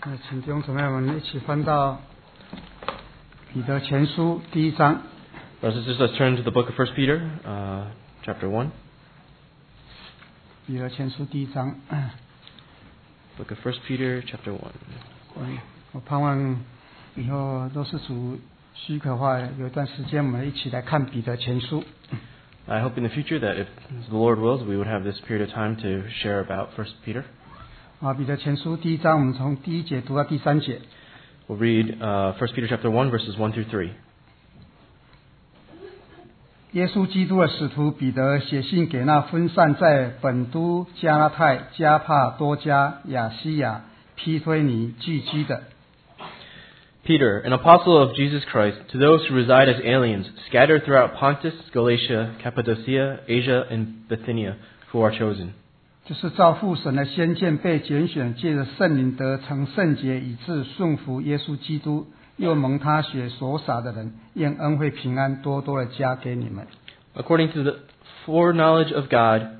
请弟兄姊妹们一起翻到彼得前书第1章。 Brothers and sisters, let's turn to the book of 1 Peter, chapter 1. 彼得前书第1章。 Book of 1 Peter, chapter 1. 我盼望以后都是主许可的话，有一段时间我们一起来看彼得前书。 I hope in the future that if the Lord wills, we would have this period of time to share about 1 Peter. 彼得前书第1章，我们从第1节读到第3节。 We'll read 1 Peter chapter 1, verses 1 through 3. 耶稣基督的使徒彼得写信给那分散在本都、加拉太、加帕多家、亚西亚、庇推尼聚居的。 Peter, an apostle of Jesus Christ, to those who reside as aliens, scattered throughout Pontus, Galatia, Cappadocia, Asia, and Bithynia, who are chosen. 就是照父神的先见被拣选，借着圣灵得成圣洁，以致顺服耶稣基督，又蒙他血所洒的人，愿恩惠平安多多的加给你们。 According to the foreknowledge of God,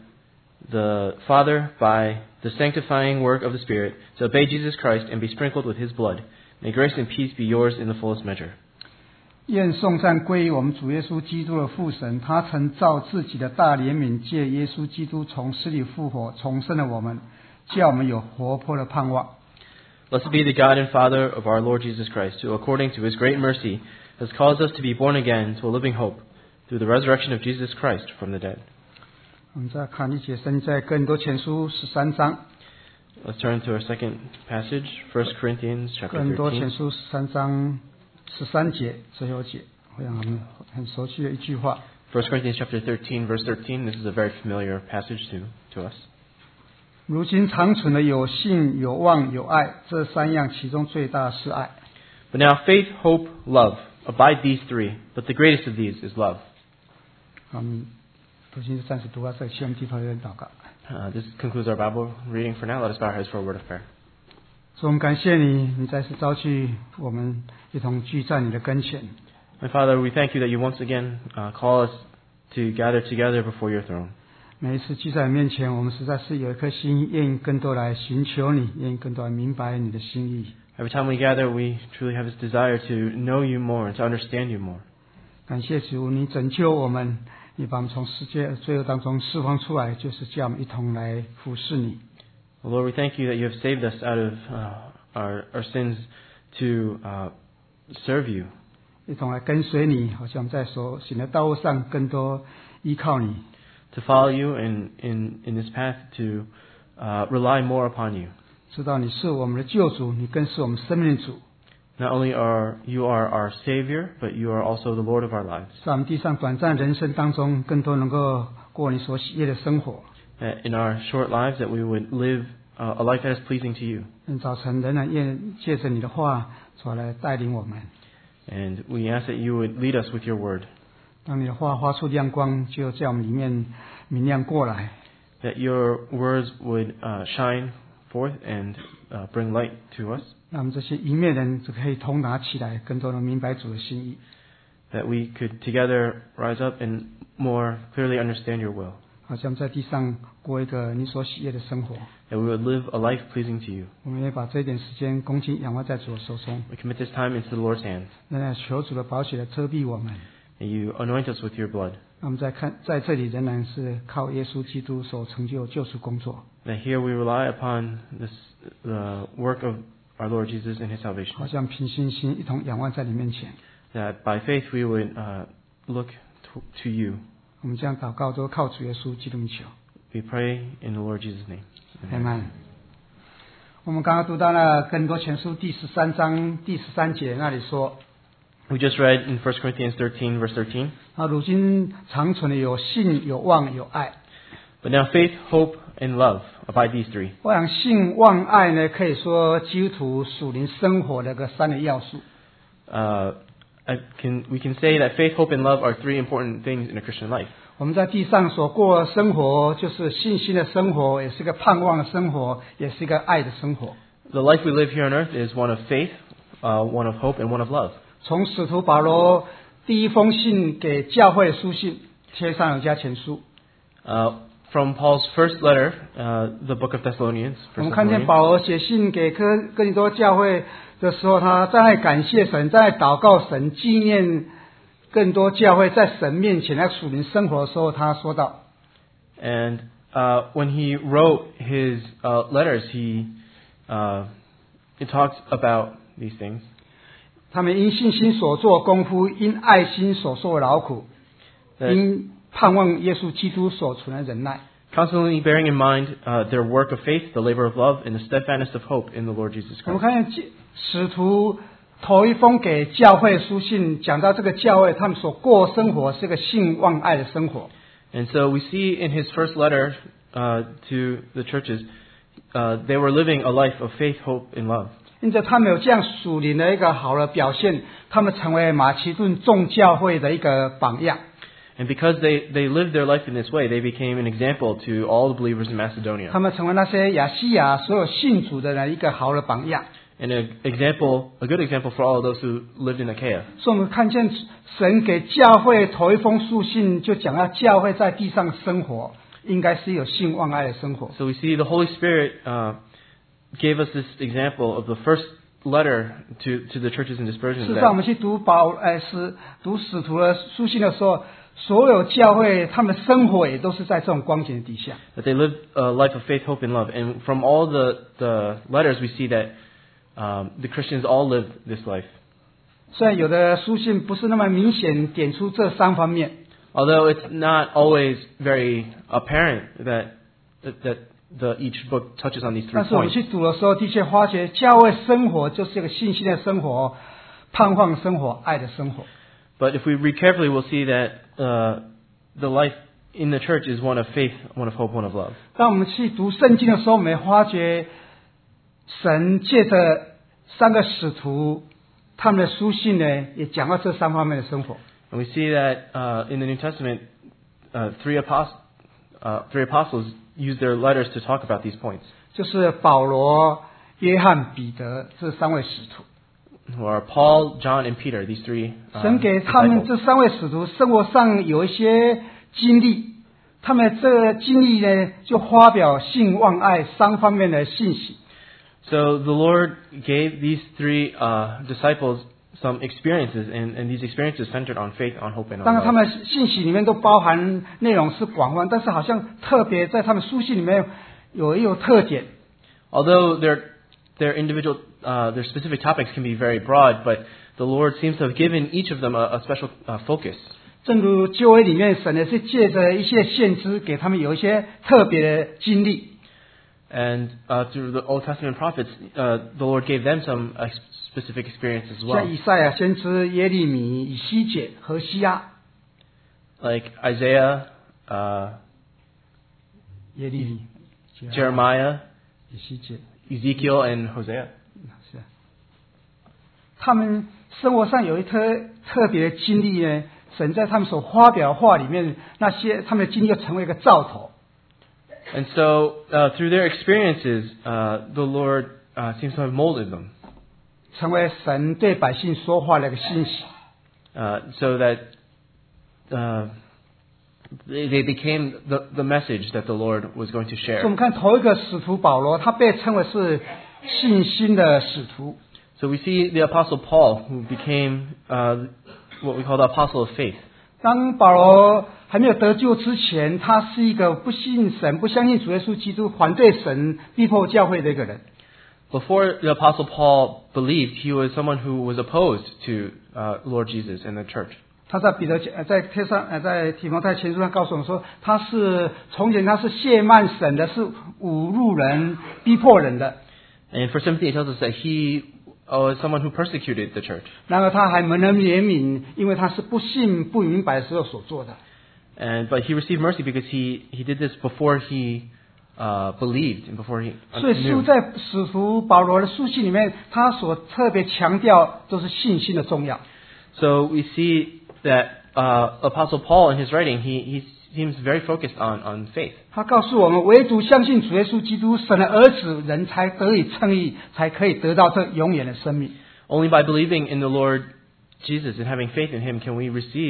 the Father, by the sanctifying work of the Spirit, to obey Jesus Christ and be sprinkled with His blood. May grace and peace be yours in the fullest measure. 愿颂赞归于我们主耶稣基督的父神，他曾照自己的大怜悯，借耶稣基督从死里复活，重生了我们，叫我们有活泼的盼望。 Blessed be the God and Father of our Lord Jesus Christ, who according to His great mercy has caused us to be born again to a living hope through the resurrection of Jesus Christ from the dead. 我们再看一节圣经，在哥林多前书13章。 Let's turn to our second passage, 1 Corinthians 哥 chapter 林多前 13. 书13章13节最后节，我想我们很熟悉的一句话。 1 Corinthians chapter 13, verse 13. This is a very familiar passage to us. 如今长存的有信、有望、有爱，这3样其中最大是爱。 But now faith, hope, love, abide these three, but the greatest of these is love. 我们读经暂时读到这里，我们低头有点祷告。 This concludes our Bible reading for now. Let us bow our heads for a word of prayer. 主，我们感谢你，你再次召集我们一同聚在你的跟前。 My Father, we thank you that you once again call us to gather together before your throne. 每一次聚在你面前，我们实在是有一颗心，愿意更多来寻求你，愿意更多来明白你的心意。 Every time we gather, we truly have this desire to know you more and to understand you more. 感谢主，你拯救我们，你把我们从世界罪恶当中释放出来，就是叫我们一同来服侍你。 Lord, we thank you that you have saved us out of our sins to serve you. 一同来跟随你，好像在所行的道路上更多依靠你。 To follow you and in this path to rely more upon you. 知道你是我们的救主，你更是我们生命的主。 Not only are you our Savior, but you are also the Lord of our lives. 在我们地上短暂人生当中，更多能够过你所喜悦的生活。 In our short lives, that we would live a life that is pleasing to you. 早晨仍然愿借着你的话，所来带领我们。 And we ask that you would lead us with your word. 当你的话发出亮光，就在我们里面明亮过来。 That your words would shine forth and bring light to us. 让我们这些一面人就可以通达起来，更多能明白主的心意。 That we could together rise up and more clearly understand your will. 好像在地上过一个你所喜悦的生活。 That we would live a life pleasing to you. 我们也把这一点时间恭敬仰望在主的手中。 We commit this time into the Lord's hands. 仍然求主的宝血来遮蔽我们。 And you anoint us with your blood. 那么在这里仍然是靠耶稣基督所成就救赎工作。 That here we rely upon the work of our Lord Jesus and His salvation. 好像凭信心一同仰望在你面前。 That by faith we would look to you. 我们这样祷告都靠主耶稣基督名求。 We pray in the Lord Jesus' name. Amen。我们刚刚读到了哥林多前书第13章第13节，那里说 We just read in 1 Corinthians 13, verse 13. 如今长存的有信、有望、有爱。 But now faith, hope, and love abide these three. 我想信、望、爱呢，可以说基督徒属灵生活的个3个要素。 We can say that faith, hope, and love are three important things in a Christian life. 我们在地上所过的生活，就是信心的生活，也是一个盼望的生活，也是一个爱的生活。 The life we live here on earth is one of faith, one of hope, and one of love. 从使徒保罗第一封信给教会的书信，帖撒罗尼迦前书。 from Paul's first letter, the book of Thessalonians. 我 First 们看见 Thessalonians. 保罗写信给哥林多教会的时候，他在那感谢神，在祷告神，纪念更多教会在神面前在属灵生活的时候，他说道。 And when he wrote his letters, he talks about these things. 他们因信心所做功夫，因爱心所受的劳苦， That 因盼望耶稣基督所存的忍耐。 constantly bearing in mind their work of faith, the labor of love, and the steadfastness of hope in the Lord Jesus 我们 Christ. 看见使徒头一封给教会书信，讲到这个教会他们所过生活是个信望爱的生活。 And so we see in his first letter to the churches, they were living a life of faith, hope, and love. 因着他们有这样属灵的一个好的表现，他们成为马其顿众教会的一个榜样。 And because they lived their life in this way, they became an example to all the believers in Macedonia. 他们成为那些亚细亚所有信主的人一个好的榜样。 And a good example for all of those who lived in Achaia. 所以我们看见神给教会头一封书信，就讲到教会在地上生活，应该是有信望爱的生活。 So we see the Holy Spirit gave us this example of the first letter to the churches in 事 dispersion. 实上，我们去读使徒的书信的时候，所有教会他们的生活也都是在这种光景底下。 That they lived a life of faith, hope, and love. And from all the letters, we see that the Christians all lived this life. 虽然有的书信不是那么明显点出这三方面， Although it's not always very apparent that each book touches on these 3 但是我们 points. 去读的时候，的确发觉教会生活就是一个信心的生活、盼望生活、爱的生活。 But if we read carefully, we'll see that the life in the church is one of faith, one of hope, one of love. 当我们去读圣经的时候，我们也发觉神借着三个使徒他们的书信呢，也讲到这三方面的生活。 And we see that in the New Testament, three apostles use their letters to talk about these points. 就是保罗、约翰、彼得这三位使徒。 Who are Paul, John, and Peter, these three 神给他们 disciples. 这三位使徒生活上有一些经历，他们这个经历呢，就发表信望爱三方面的信息。 So the Lord gave these three disciples some experiences, and these experiences centered on faith, on hope, and 当 on 然，他 love. 们信息里面都包含内容是广泛，但是好像特别在他们书信里面有特点。 Although their individual, their specific topics can be very broad, but the Lord seems to have given each of them a special focus. 正如旧约里面，神也是借着一些先知给他们有一些特别的经历。 And through the Old Testament prophets, the Lord gave them some specific experience as well. 像以赛亚先知、耶利米、以西结、何西阿。 Like Isaiah, 耶利米、 Jeremiah, 以西结。 Ezekiel, and Hosea. 是啊，他们生活上有一特别的经历呢，神在他们所发表的话里面，那些他们的经历就成为一个兆头。 And so, through their experiences, the Lord seems to have molded them, 成为神对百姓说话的一个信息。 so that they became the message that the Lord was going to 所以我 share. 们看头一个使徒保罗，他被称为是信心的使徒。 So we see the Apostle Paul, who became what we call the Apostle of Faith. 当保罗还没有得救之前，他是一个不信神、不相信主耶稣基督、反对神、逼迫教会的一个人。 Before the Apostle Paul believed, he was someone who was opposed to Lord Jesus and the church. 他在在提摩太前书上告诉我们说，从前他是亵慢神的，是侮辱人、逼迫人的。 And in 1 Timothy, it tells us that he was someone who persecuted the church. 然而他还蒙人怜悯，因为他是不信、不明白的时候所做的。 But he received mercy because he did this before he believed and before he 所以 knew. 在使徒保罗的书信里面，他所特别强调都是信心的重要。 So we see that Apostle Paul in his writing, he seems very focused on faith. 他告诉我们，唯独相信主耶稣基督，神的儿子，人才得以称义，才可以得到这永远的生命。 Only by believing in the Lord Jesus and having faith in him can we receive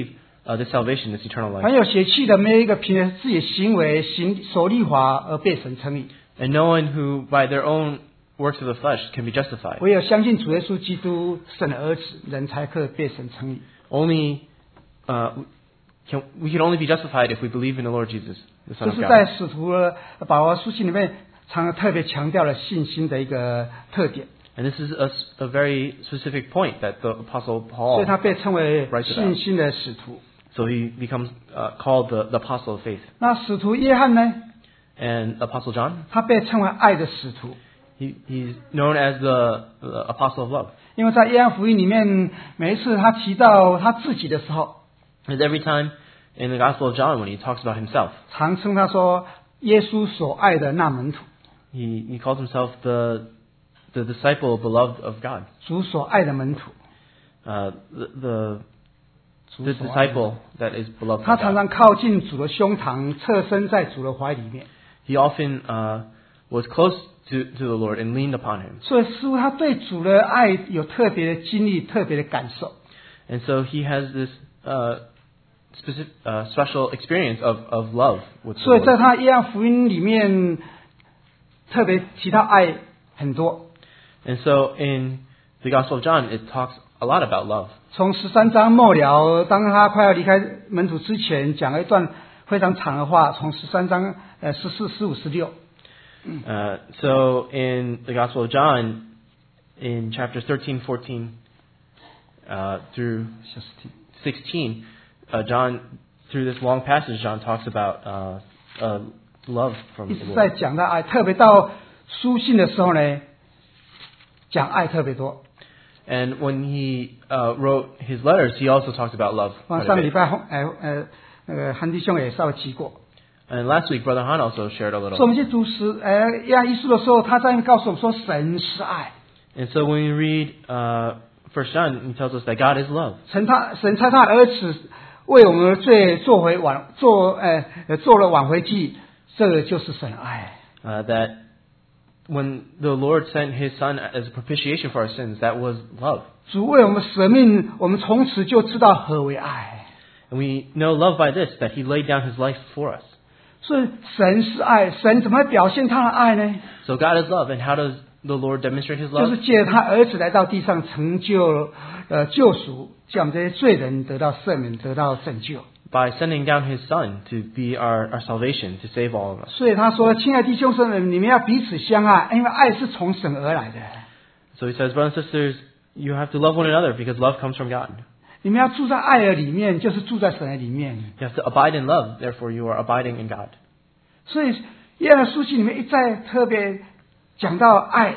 this salvation, this eternal 凡 life. 有血气的，没有一个凭着自己的行为守律法而被神称义， And no one who, by their own works of the flesh, can be justified. 唯有相信主耶稣基督神的儿子，人才可以被神称义。 Only we can only be justified if we believe in the Lord Jesus, the Son 这 of 是在 God. 使徒保罗书信里面常特别强调了信心的一个特点， And this is a very specific point that the Apostle 所 Paul 以他被称为 writes 信 about. 心的使徒。 So he becomes called the Apostle of Faith. 那使徒约翰呢？ And Apostle John, 他被称为爱的使徒， he's known as the Apostle of Love. 因为在约翰福音里面，每一次他提到他自己的时候， And every time in the Gospel of John, when he talks about himself, 常称他说耶稣所爱的那门徒， he calls himself the disciple beloved of God. 主所爱的门徒。 The 主 the 所爱的 disciple that is beloved 他 of 常 God. 常靠近主的胸膛，侧身在主的怀里面， He often was close to the Lord and leaned upon him. 所以似乎他对主的爱有特别的经历、特别的感受。 And so he has this special experience of love with the 所以在 Lord. 他约翰福音里面特别提到爱很多， And so in the Gospel of John, it talks a lot about love. 从13章末了，当他快要离开门徒之前，讲了一段非常长的话，从13章14、15、16。 So in the Gospel of John, in chapters 13, 14 through 16, John, through this long passage, John talks about love from 一 the 直在 Lord. 讲到爱，特别到书信的时候呢，讲爱特别多。 And when he wrote his letters, he also talked about love. 上 quite 上 a 礼 bit. 拜那个韩弟兄也稍微提过。 And last week, Brother Han also shared a 所以我 little. 们去读约翰一书的时候，他在告诉我们说，神是爱， And so when we read 1 John, he tells us that God is love. 神差他儿子为我们的罪做了挽回祭，这个就是神爱。 That when the Lord sent His Son as a propitiation for our sins, that was love. 主为我们舍命，我们从此就知道何为爱。 And we know love by this, that He laid down His life for us. 所以神是爱，神怎么表现他的爱呢？ So God is love, and how does the Lord demonstrate His 就 love? 是借着他儿子来到地上成就救赎，叫我们这些罪人得到赦免，得到拯救。 By sending down His Son to be our salvation, to save all of us. 所以他说：“亲爱的弟兄姊妹，你们要彼此相爱，因为爱是从神而来的。 So He says, brothers and sisters, you have to love one another because love comes from God. 你们要住在爱的里面，就是住在神的里面。 You have to abide in love, therefore you are abiding in God. ” 所以约翰的书信里面一再特别讲到爱，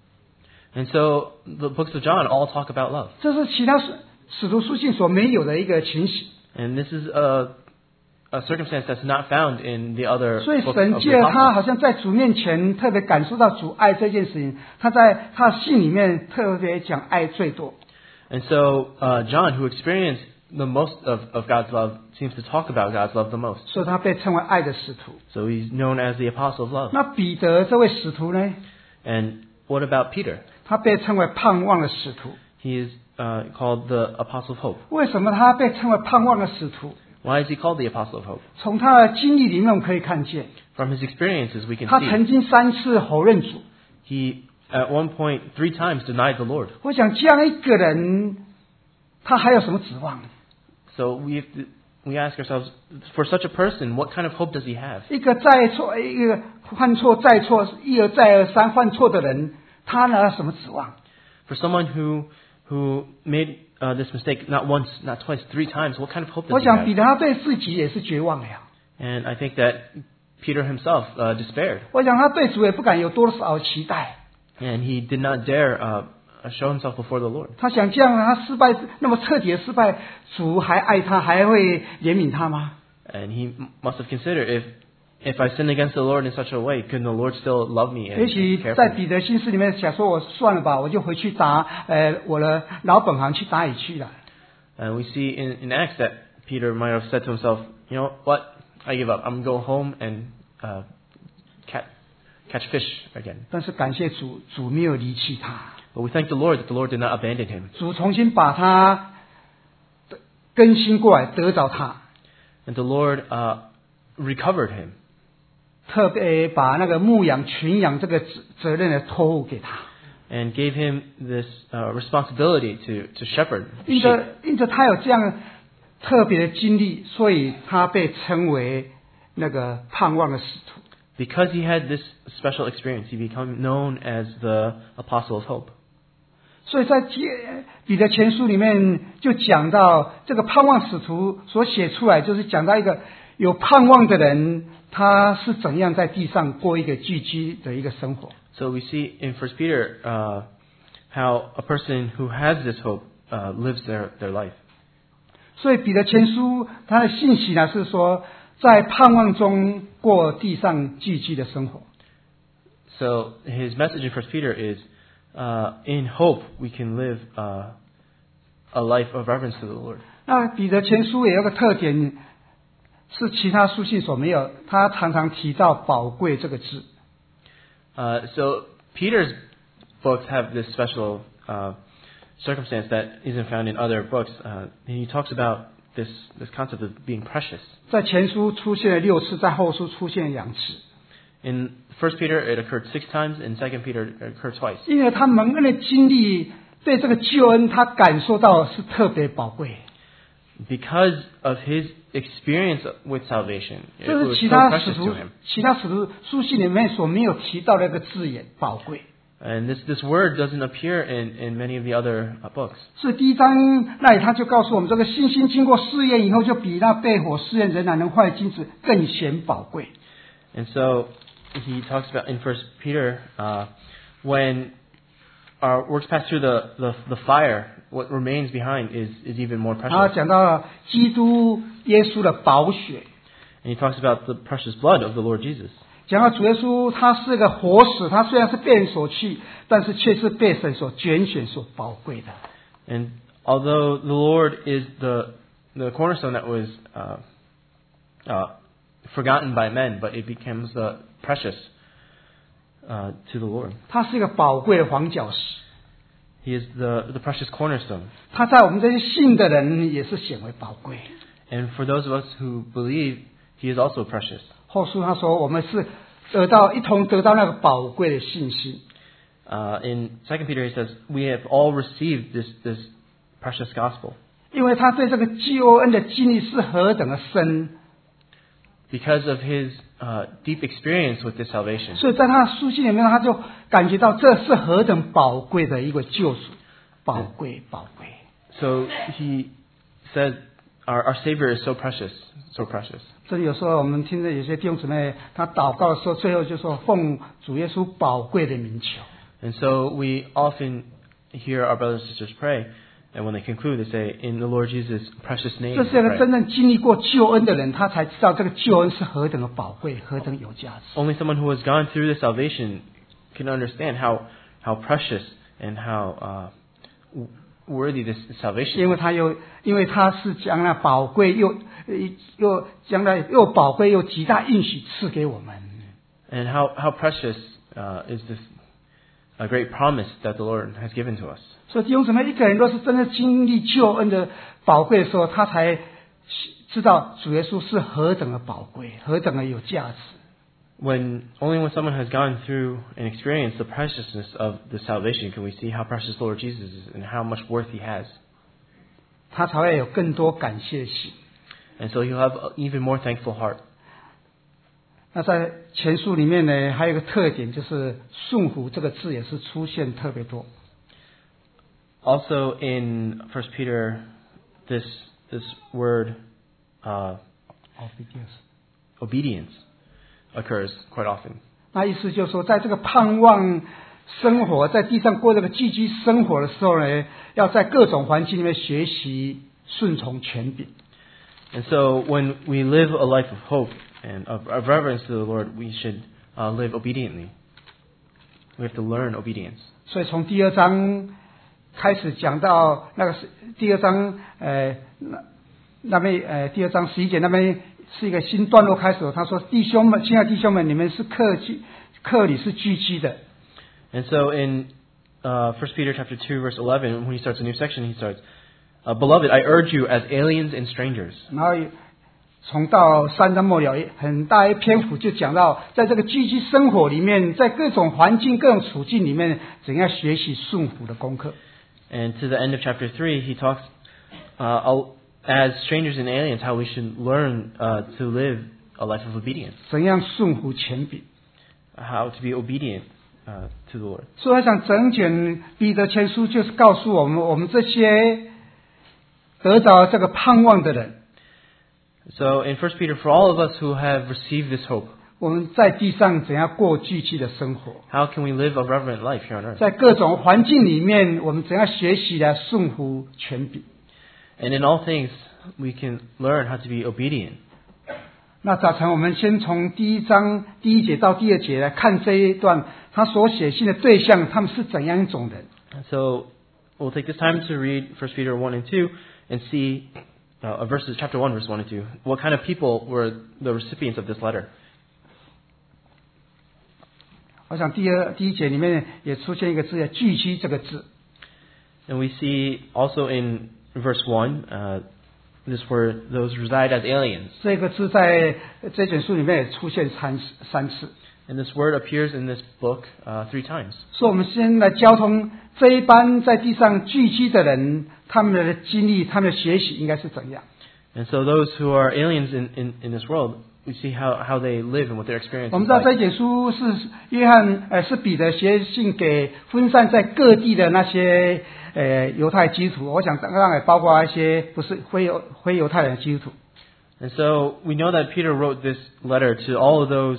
And so the books of John all talk about love. 这是其他使徒书信所没有的一个情形。 And this is a circumstance that's not found in the other 所以 books 神 of 借 the 着他 Apostles. 好像在主面前特别感受到主爱这件事情，他在他的信里面特别讲爱最多。 And so John, who experienced the most of God's love, seems to talk about God's love the most. 所以他被称为爱的使徒。 So he's known as the apostle of love. 那彼得这位使徒呢？ And what about Peter? 他被称为盼望的使徒。 He is called the apostle of hope. 为什么他被称为盼望的使徒？ Why is he called the apostle of hope? 从他的经历里面我们可以看见， From his experiences, we can 他 see 曾经3次否认主。 he at one point 3 times denied the Lord. 我想这样一个人，他还有什么指望？ So we ask ourselves, for such a person, what kind of hope does he have? 一个犯错再错，一而再而三犯错的人，他哪有什么指望？ For someone who made this mistake not once, not twice, 3 times, what kind of hope 我 does he 想彼 have? 得他对自己也是绝望了。 And I think that Peter himself despaired. 我想他对主也不敢有多少期待。 And he did not dare show himself before the Lord. 他想这样，他失败那么彻底的失败，主还爱他，还会怜悯他吗？ And he must have considered, if I sin against the Lord in such a way, can the Lord still love me 也 and 许 care 在 for me? 彼得心思里面想说，我算了吧，我就回去打我的老本行去打野去了。 And we see in Acts that Peter might have said to himself, you know what, I give up. I'm going to go home and catch fish again. 但是感谢主，主没有离弃他， But we thank the Lord that the Lord did not abandon him. 主重新把他更新过来，得着他。 And the Lord recovered him. 特别把那个牧养群羊这个责任呢托付给他。 And gave him this responsibility to shepherd 因 sheep. 着他有这样特别的经历，所以他被称为那个盼望的使徒。 Because he had this special experience, he became known as the apostle of hope. 所以在彼得前书里面就讲到这个盼望使徒所写出来，就是讲到一个有盼望的人，他是怎样在地上过一个聚居的一个生活。 So we see in 1 Peter how a person who has this hope lives their life. 所以彼得前书他的信息呢是说，在盼望中过地上聚居的生活。 So his message in 1 Peter is, in hope we can live a life of reverence to the Lord. 那彼得前书也有个特点，是其他书信所没有，他常常提到宝贵这个字。 So Peter's books have this special circumstance that isn't found in other books. And he talks about this concept of being precious. 在前书出现了6次，在后书出现了2次。 In 1 Peter it occurred 6 times, in 2 Peter it occurred twice. 因为他蒙恩的经历，对这个救恩他感受到是特别宝贵。 Because of his experience with salvation, it 这是 was 其 so 他使 precious 徒 to him. 其他使徒书信里面所没有提到的一个字眼，宝贵。 And this word doesn't appear in many of the other books. 所以第1章那里他就告诉我们，这个信心经过试验以后，就比那被火试验仍然能坏的金子更显宝贵。 And so he talks about in 1 Peter, when our works pass through the fire, what remains behind is even more 然后 precious. 讲到了基督耶稣的宝血， And he talks about the precious blood of the Lord Jesus. 讲到主耶稣他是个活石，他虽然是被人所弃，但是却是被神所拣选所宝贵的。 And although the Lord is the cornerstone that was forgotten by men, but it becomes precious to the Lord. 他是一个宝贵的黄角石， He is the precious cornerstone. 他在我们这些信的人也是显为宝贵。 And for those of us who believe, he is also precious. 后书他说，我们是一同得到那个宝贵的信心。 In 2 Peter he says, we have all received this precious gospel. 因为他对这个救恩的经历是何等的深， Because of his deep experience with this salvation. 所以在他的书信里面，他就感觉到这是何等宝贵的一个救赎，宝贵，宝贵。 So he says, our Savior is so precious, so precious. 这里有时候我们听着有些弟兄姊妹，他祷告的时候，最后就说奉主耶稣宝贵的名求。 And so we often hear our brothers and sisters pray, and when they conclude, they say, in the Lord Jesus' precious name. 这 we 是一个 pray. 真正经历过救恩的人，他才知道这个救恩是何等的宝贵，何等有价值。 Only someone who has gone through the salvation can understand how precious and how worthy this salvation 因 is. 为他是将那宝贵又将那又宝贵又极大应许赐给我们。 And how precious is this a great promise that the Lord has given to us. 所以弟兄姊妹，一个人若是真正经历救恩的宝贵的时候，他才知道主耶稣是何等的宝贵，何等的有价值。 Only when someone has gone through and experienced the preciousness of the salvation can we see how precious the Lord Jesus is and how much worth he has. 他才会有更多感谢心。 And so he'll have an even more thankful heart. 那在前书里面呢，还有一个特点，就是顺服这个字也是出现特别多。 Also in 1 Peter, this word obedience occurs quite often. 那意思就是说，在这个盼望生活，在地上过这个寄居生活的时候呢，要在各种环境里面学习顺从权柄。 And so when we live a life of hope and of reverence to the Lord, we should live obediently. We have to learn obedience. 所以从第2章开始讲到那个第2章那边第2章11节那边是一个新段落开始。他说：“弟兄们，亲爱的弟兄们，你们是客旅是聚居的。” And so in 1 Peter chapter 2 verse 11, when he starts a new section, he starts, Beloved, I urge you as aliens and strangers. 然后从到3章末了，很大一篇幅就讲到，在这个寄居生活里面，在各种环境、各种处境里面，怎样学习顺服的功课。 And to the end of chapter 3, he talks as strangers and aliens how we should learn to live a life of obedience. 怎样顺服权柄。 How to be obedient to the Lord. 所以我想整卷彼得前书就是告诉我们，我们这些得着这个盼望的人， So in 1 Peter, for all of us who have received this hope, 我们在地上怎样过聚集的生活， how can we live a reverent life here on earth? 在各种环境里面，我们怎样学习来顺服权柄。 And in all things, we can learn how to be obedient. 那早晨我们先从第1章第1节到第2节来看这一段，他所写信的对象，他们是怎样一种人。 So we'll take this time to read 1 Peter 1 and 2 and see chapter 1, verse 1 and 2. What kind of people were the recipients of this letter? 我想第1节里面也出现一个字叫聚集这个字。 And we see also in verse 1, this word, those reside as aliens. 这个字在这卷书里面也出现三次。 And this word appears in this book 3 times. 所以我们先来交通这一班在地上聚集的人，他们的经历、他们的学习应该是怎样。 And so those who are aliens in this world, we see how they live and what their experience 我 is 们知道 like. 这卷书是约翰是彼得写信给分散在各地的那些犹太基督徒，我想当然也包括一些不是非犹太人的基督徒。 And so we know that Peter wrote this letter to all of those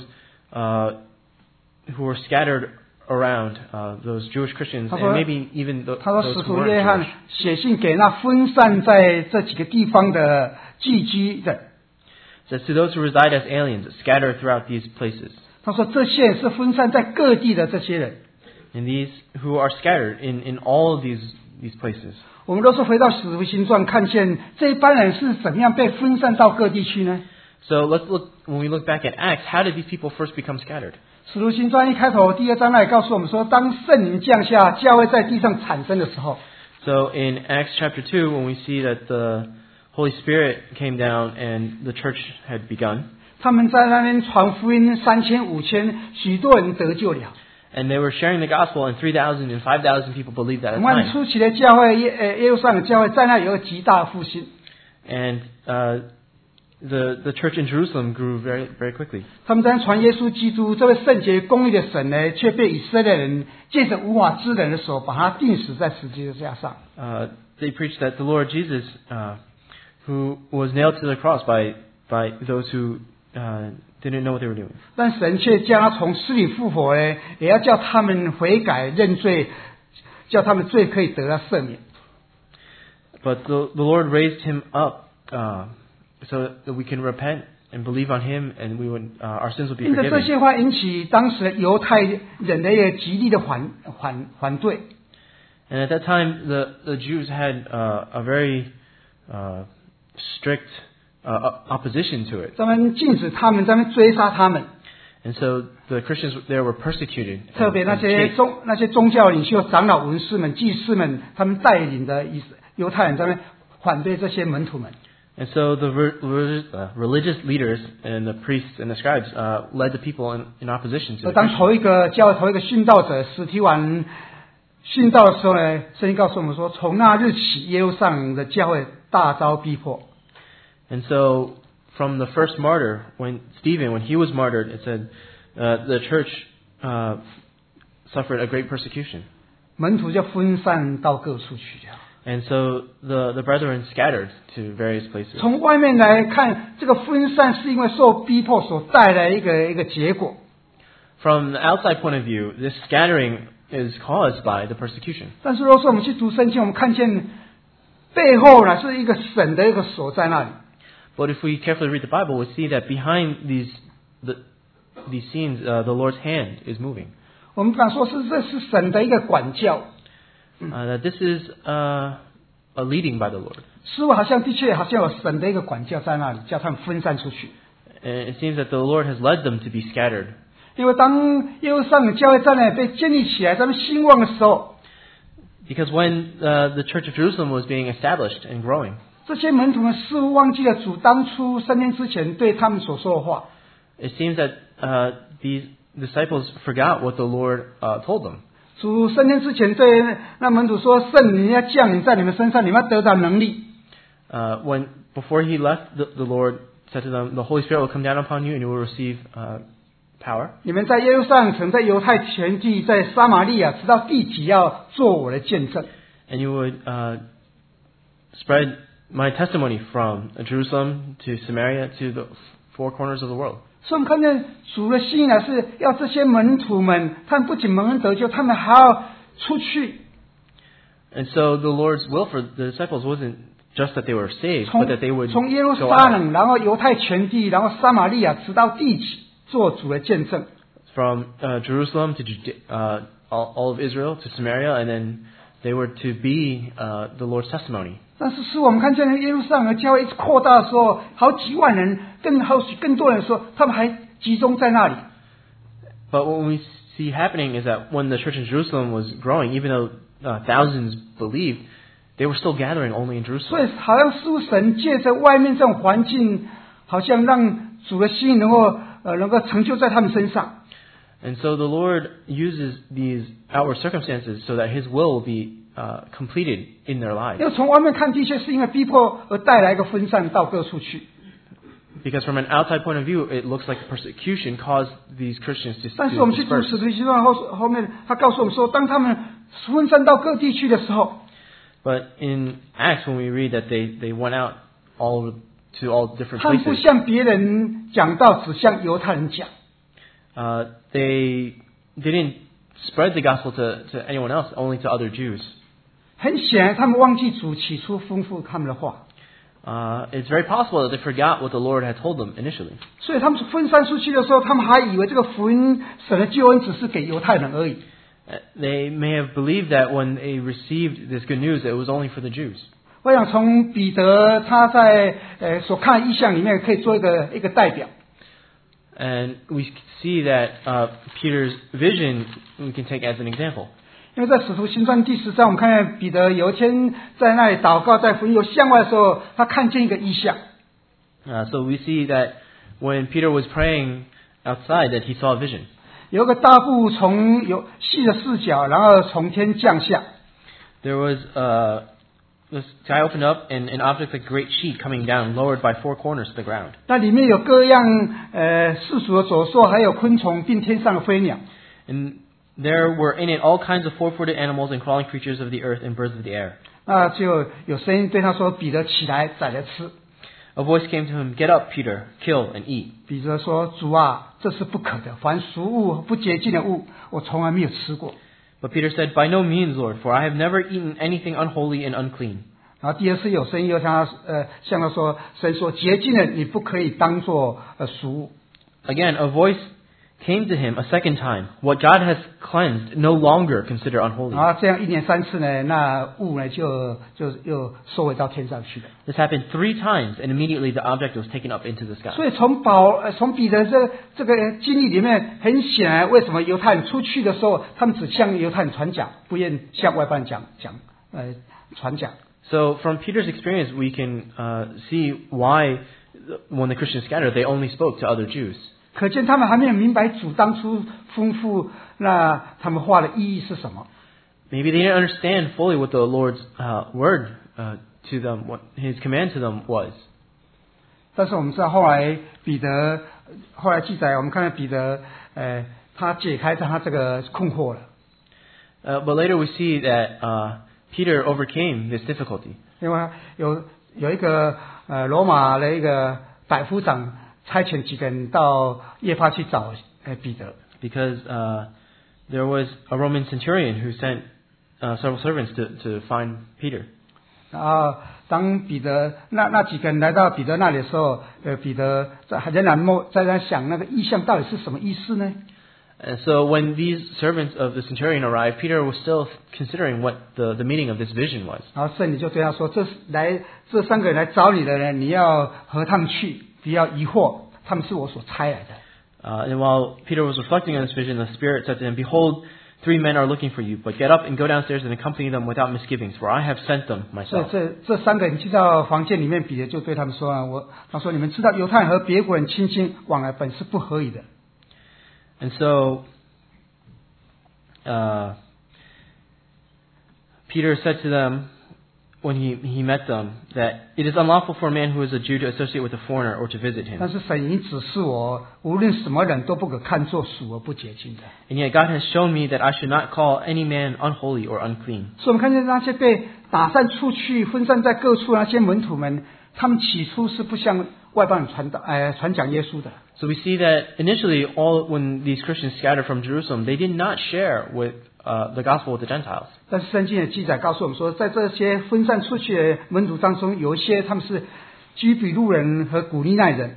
who were scattered around, those Jewish Christians, 他说 and maybe even 他说 those 使 who 徒 weren't 约翰 Jewish. 写信给那分散在这几个地方的寄居的， It says to those who reside as aliens, scattered throughout these places. 他说这些是分散在各地的这些人。 And these who are scattered in all of these places. 我们都是回到使徒行传，看见这一班人是怎么样被分散到各地去呢？ So when we look back at Acts, how did these people first become scattered? 使徒行传一开头第2章那里告诉我们说，当圣灵降下，教会在地上产生的时候， So in Acts chapter 2, when we see that the Holy Spirit came down and the church had begun, 他们在那边传福音，3000、5000，许多人得救了。 and they were sharing the gospel, and 3,000 and 5,000 people believed at 我 a 们 time. 初期的教会耶路撒冷教会在那里有个极大的复兴， And the church in Jerusalem grew very, very quickly. 他们在传耶稣基督这位圣洁公义的神呢，却被以色列人借着无法之人的手把他钉死在十字架上。 They preached that the Lord Jesus, who was nailed to the cross by those who didn't know what they were doing. 但神却将他从死里复活呢，也要叫他们悔改认罪，叫他们罪可以得到赦免。 But the Lord raised him up so that we can repent and believe on him, and our sins will be 因着这 forgiven. 些话引起当时犹太人的一个极力的反对。 And at that time, the Jews had a very strict opposition to it. 他们禁止他们，他们追杀他们， And so the Christians there were persecuted. 特别 and 那些宗教领袖、长老、文士们、祭司们，他们带领的犹太人，他们反对这些门徒们。 And so the religious leaders and the priests and the scribes led the people in opposition to 而 the 当 Christians. 头一个殉道者史提反殉道的时候呢，圣经告诉我们说，从那日起，耶路撒冷的教会大遭逼迫。 And so from the first martyr, when he was martyred, it said the church suffered a great persecution. 门徒就分散到各处去了。 And so the brethren scattered to various places. 从外面来看，这个分散是因为受逼迫所带来一个结果。 From the outside point of view, this scattering is caused by the persecution. 但是如果说我们去读圣经，我们看见背后呢是一个神的一个手在那里。 But if we carefully read the Bible, we see that behind these scenes, the Lord's hand is moving. 我们敢说这是神的一个管教。 That this is a leading by the Lord. 似乎的确好像有神的一个管教在那里，叫他们分散出去。 And it seems that the Lord has led them to be scattered. 因为当耶路撒冷教会在那里被建立起来，他们兴旺的时候， Because when the Church of Jerusalem was being established and growing, 这些门徒们似乎忘记了主当初升天之前对他们所说的话。 it seems that these disciples forgot what the Lord told them. 主升天之前对那门徒说：“圣灵要降临在你们身上，你们要得到能力。” When before he left, the Lord said to them, "The Holy Spirit will come down upon you, and you will receive power." 你们在耶路撒冷城、在犹太全地、在撒玛利亚，直到地极，要做我的见证。 And you would spread my testimony from Jerusalem to Samaria to the four corners of the world. 所以我们看见主的心意呢，是要这些门徒们，他们不仅蒙恩得救，他们还要出去。 And so the Lord's will for the disciples wasn't just that they were saved, 从 but that they would 从耶路 go 撒 out 冷，然后犹太全地，然后撒玛利亚，直到地极，做主的见证。 from Jerusalem to all of Israel to Samaria, and then they were to be the Lord's testimony. 但是，是我们看见耶路撒冷的教会一直扩大的时候，好几万人，更多人的时候，他们还集中在那里。 But what we see happening is that when the church in Jerusalem was growing, even though thousands believed, they were still gathering only in 所 Jerusalem. 以，好像似乎神借着外面这种环境，好像让主的心意能够成就在他们身上。 And so the Lord uses these outward circumstances so that His will will be completed in their lives. 因为从外面看，的确是因为逼迫而带来一个分散到各处去。 Because from an outside point of view, it looks like persecution caused these Christians to 但是我们去读 disperse. 使徒行传后面，他告诉我们说，当他们分散到各地去的时候， But in Acts, when we read that they went out to all different 他们不 places, 向别人讲道，只向犹太人讲。 they didn't spread the gospel to anyone else, only to other Jews. 很显然，他们忘记主起初吩咐他们的话， It's very possible that they forgot what the Lord had told them initially. 所以他们分散出去的时候，他们还以为这个福音神的救恩只是给犹太人而已。 They may have believed that when they received this good news, it was only for the Jews. 我想从彼得他在所看的异象里面，可以做一个代表。 And we see that Peter's vision we can take as an example. 因为在使徒行传第10章，我们看见彼得有一天在那里祷告，在福音有向外的时候，他看见一个异象。 So we see that when Peter was praying outside, that he saw a vision. 有一个大布从有细的视角，然后从天降下。 There was the sky opened up and an object like a great sheet coming down, lowered by four corners to the ground. 那里面有各样世俗的走兽，还有昆虫，并天上的飞鸟。 And there were in it all kinds of four-footed animals and crawling creatures of the earth and birds of the air. 那就有声音对他说：“彼得起来，宰来吃。” A voice came to him, "Get up, Peter, kill and eat." 彼得说：“主啊，这是不可的，凡俗物不洁净的物，我从来没有吃过。” But Peter said, "By no means, Lord, for I have never eaten anything unholy and unclean." 然后第二次有声音又向他说：“神说洁净的，你不可以当作俗物。” Again, a voice came to him a second time. "What God has cleansed, no longer consider unholy." 然后这样1年3次呢，那物呢就又收回到天上去了。 This happened 3 times, and immediately the object was taken up into the 所 sky. 以从彼得这个经历里面，很显然为什么犹太人出去的时候，他们只向犹太人传讲，不愿向外邦人传讲。 So from Peter's experience, we can see why when the Christians scattered, they only spoke to other Jews. 可见他们还没有明白主当初吩咐那他们话的意义是什么。 Maybe they didn't understand fully what the Lord's word to them, what His command to them was. 但是我们知道后来后来记载，我们看到彼得他解开他这个困惑了。 But later we see that Peter overcame this difficulty. 因为有一个罗马的一个百夫长差遣几个人到耶帕去找彼得。 Because there was a Roman centurion who sent several servants to find Peter. 然后当彼得那几个人来到彼得那里的时候，彼得仍然在那想那个意象到底是什么意思呢？ And so when these servants of the centurion arrived, Peter was still considering what the meaning of this vision was. 然后圣灵就对他说：“这3个人来找你的人，你要和他们去，不要疑惑，他们是我所差来的。” And while Peter was reflecting on this vision, the Spirit said to him, "Behold, 3 men are looking for you, but get up and go downstairs and accompany them without misgivings, for I have sent them 所以 myself. 这3个人进到房间里面，彼得就对他们说啊，他说你们知道犹太人和别国人亲近往来本是不合宜的。 And so, Peter said to them, when he met them, that it is unlawful for a man who is a Jew to associate with a foreigner or to visit 但 him. 是神已经指示我，无论什么人都不可看作属而不洁净的。 And yet God has shown me that I should not call any man unholy or unclean. 所以我们看见那些被打散出去、分散在各处那些门徒们，他们起初是不向外邦人传讲耶稣的。 So we see that initially, when these Christians scattered from Jerusalem, they did not share with the gospel with the Gentiles. 但是圣经的记载告诉我们说，在这些分散出去的门徒当中，有一些他们是居比路人和古利奈人。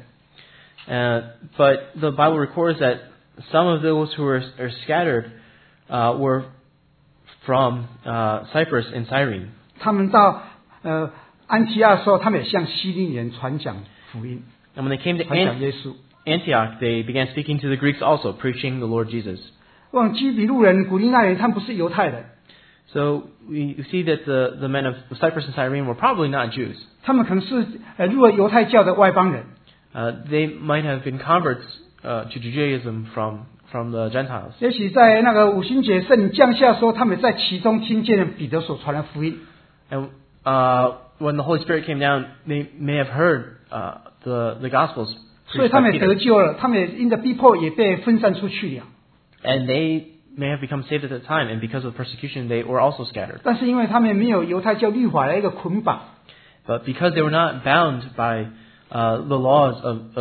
But the Bible records that some of those who are scattered were from Cyprus and Cyrene. 他们到安提阿的时候，他们也向希利尼人传讲福音， And when they came to 传讲耶稣。 Antioch, they began speaking to the Greeks also, preaching the Lord Jesus. 往居比路人、古利奈人，他们不是犹太人， So we see that the men of Cyprus and Cyrene were probably not Jews. 他们可能是入了犹太教的外邦人。 They might have been converts to Judaism from the Gentiles. 也许在那个五旬节圣灵降下的时候，他们在其中听见了彼得所传的福音。 And when the Holy Spirit came down, they may have heard the Gospels 所以 preached 他 by 们也得 Peter. 救了，他们也因着逼迫也被分散出去了。 And they may have become saved at that time, and because of persecution, they were also scattered. 但是因为他们没有犹太教律法的一个捆绑， But because they were not bound by the laws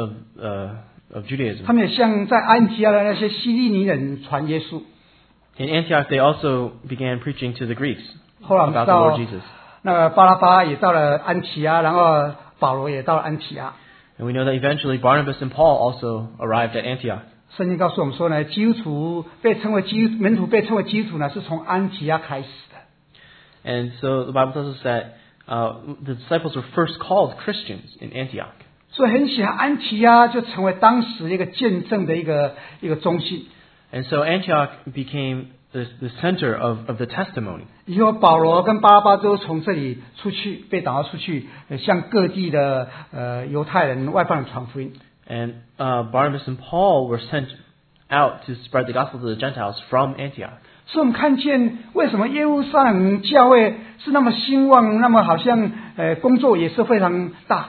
of Judaism, 他们也向在安提阿的那些希利尼人传耶稣。 in Antioch they also began preaching to the Greeks 后来我们 about 知 the 道 Lord Jesus. 那个巴拉巴也到了安提阿，然后保罗也到了安提阿。 And we know that eventually Barnabas and Paul also arrived at Antioch. 圣经告诉我们说呢，基督徒被称为门徒被称为基督徒呢，是从安提阿开始的。 And so the Bible tells us that the disciples were first called Christians in Antioch. 所以很显然，安提阿就成为当时一个见证的一个中心。 And so Antioch became the center of the testimony. 以后保罗跟巴拉巴都从这里出去，被打发出去，向各地的犹太人、外邦人传福音。 And Barnabas and Paul were sent out to spread the gospel to the Gentiles from Antioch. 所以我们看见为什么耶路撒冷教会是那么兴旺，那么好像工作也是非常大。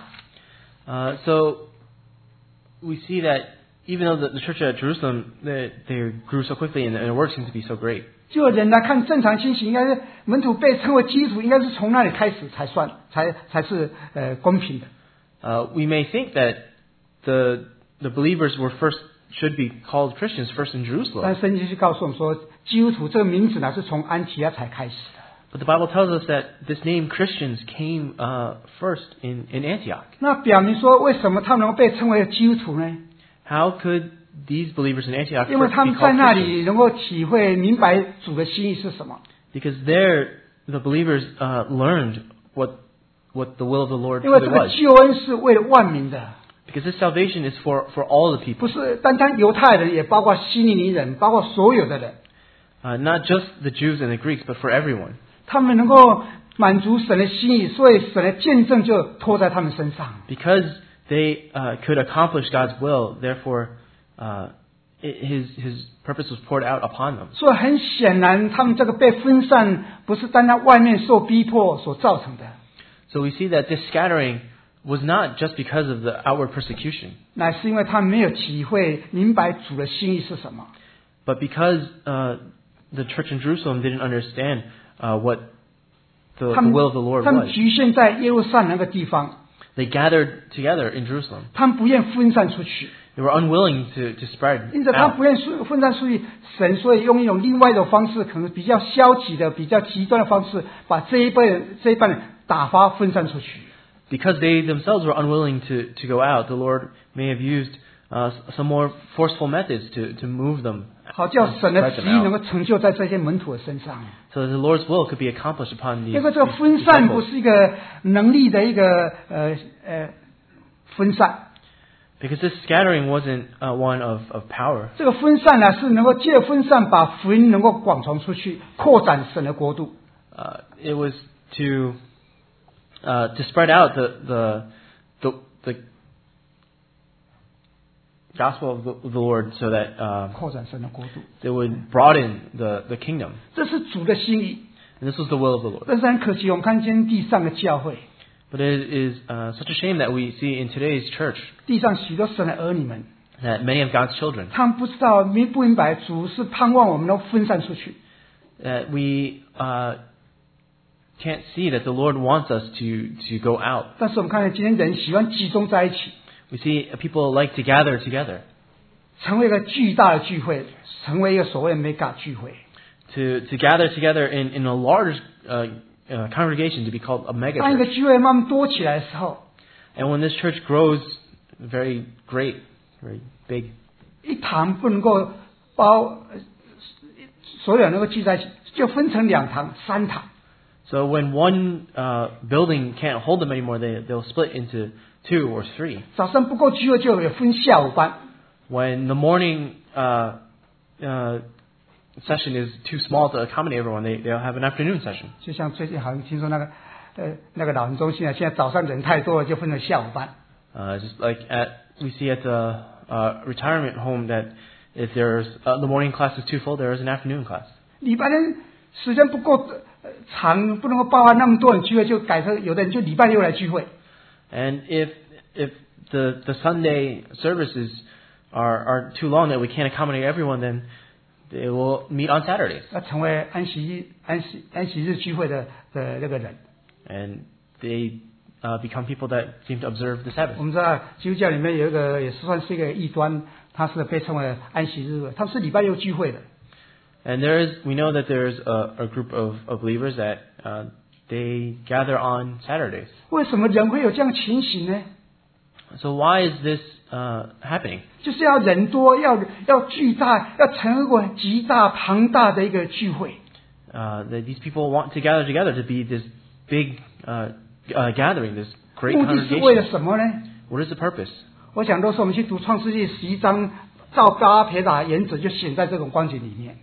So we see that even though the church at Jerusalem they grew so quickly and their work seemed to be so great. 就人来看，正常情形应该是门徒被称为基督徒，应该是从那里开始才算，才是公平的。 We may think that the believers should be called Christians first in 但 Jerusalem. 圣经是告诉我们说，基督徒这个名字呢是从安提阿才开始的。 But the Bible tells us that this name Christians came first in Antioch. 那表明说，为什么他们能够被称为基督徒呢？ How could these believers in Antioch 因为 first 他 be 们在 called 那 Christians? 里能够体会明白主的心意是什么。 Because there the believers learned what the will of the Lord 因为 really 这个 was. 救恩是为了万民的， Because this salvation is for all the 不 people. 是单单犹太人，也包括希利尼人，包括所有的人。 Not just the Jews and the Greeks, but for everyone. 他们能够满足神的心意，所以神的见证就托在他们身上。 Because they could accomplish God's will, therefore His purpose was poured out upon them. 所以很显然，他们这个被分散，不是单单外面受逼迫所造成的， So we see that this scattering was not just because of the outward persecution, 乃是因为他们没有体会明白主的心意是什么。 but because the church in Jerusalem didn't understand what the 他们 will of the Lord 他们 was. 局限在耶路撒冷那个地方， They gathered together in Jerusalem. 他们不愿分散出去。 They were unwilling to spread 因此，他 out. 不愿分散出去，神所以用一种另外一种方式，可能比较消极的、比较极端的方式，把这一班人打发分散出去。 Because they themselves were unwilling to go out, the Lord may have used some more forceful methods to move them, 好叫神的 spread 旨 them 意能 out, 够成就在这些门徒的身上。 so that the Lord's will could be accomplished upon these 因为这个分散不 disciples. 是一个能力的一个分散， Because this scattering wasn't one of power. 这个分散呢，是能够借分散把福音能够广传出去，扩展神的国度。 It was to spread out the gospel of the Lord so that 扩展神的国度， they would broaden the kingdom. 这是主的心意。 And this was the will of the Lord. 但是很可惜，我们看见地上的教会， But it is such a shame that we see in today's church 地上许多神的儿女们， that many of God's children, 他们不知道、不明白，主是盼望我们能分散出去。 that we can't see that the Lord wants us to go out. 但是我们看见今天人喜欢集中在一起， We see people like to gather together, 成为一个巨大的聚会，成为一个所谓的 mega 聚会。 to gather together in a large congregation to be called a mega 当一个 church. 聚会慢慢多起来的时候， And when this church grows very great, very big, 一堂不能够包所有人能够聚在一起，就分成2堂、3堂。 so when one building can't hold them anymore, they'll split into 2 or 3. 早上不够聚会，就有分下午班。 When the morning session is too small to accommodate everyone, they'll have an afternoon session. 就像最近好像听说那个老人中心啊，现在早上人太多了，就分成下午班。 Just like we see at the retirement home that if there's the morning class is too full, there is an afternoon class. 礼拜天时间不够长，不能够包含那么多人聚会，就改成有的人就礼拜六来聚会。 And if the Sunday services are too long that we can't accommodate everyone, then they will meet on Saturdays. 要成为安息日聚会的那个人。 And they become people that seem to observe the 我 Sabbath. 们知道基督教里面有一个也是算是一个异端，他是被称为安息日，他们是礼拜六聚会的。 And we know that there's a group of believers that they gather on Saturdays. 为什么人会有这样情形呢？ So why is this happening? 就是要人多，要巨大，要成为一个极大庞大的一个聚会。 That these people want to gather together to be this big gathering, this great 目的是为了 congregation. 什么呢？ What is the purpose? 我想都是我们去读创世纪11章，照巴别塔原则就显在这种光景里面。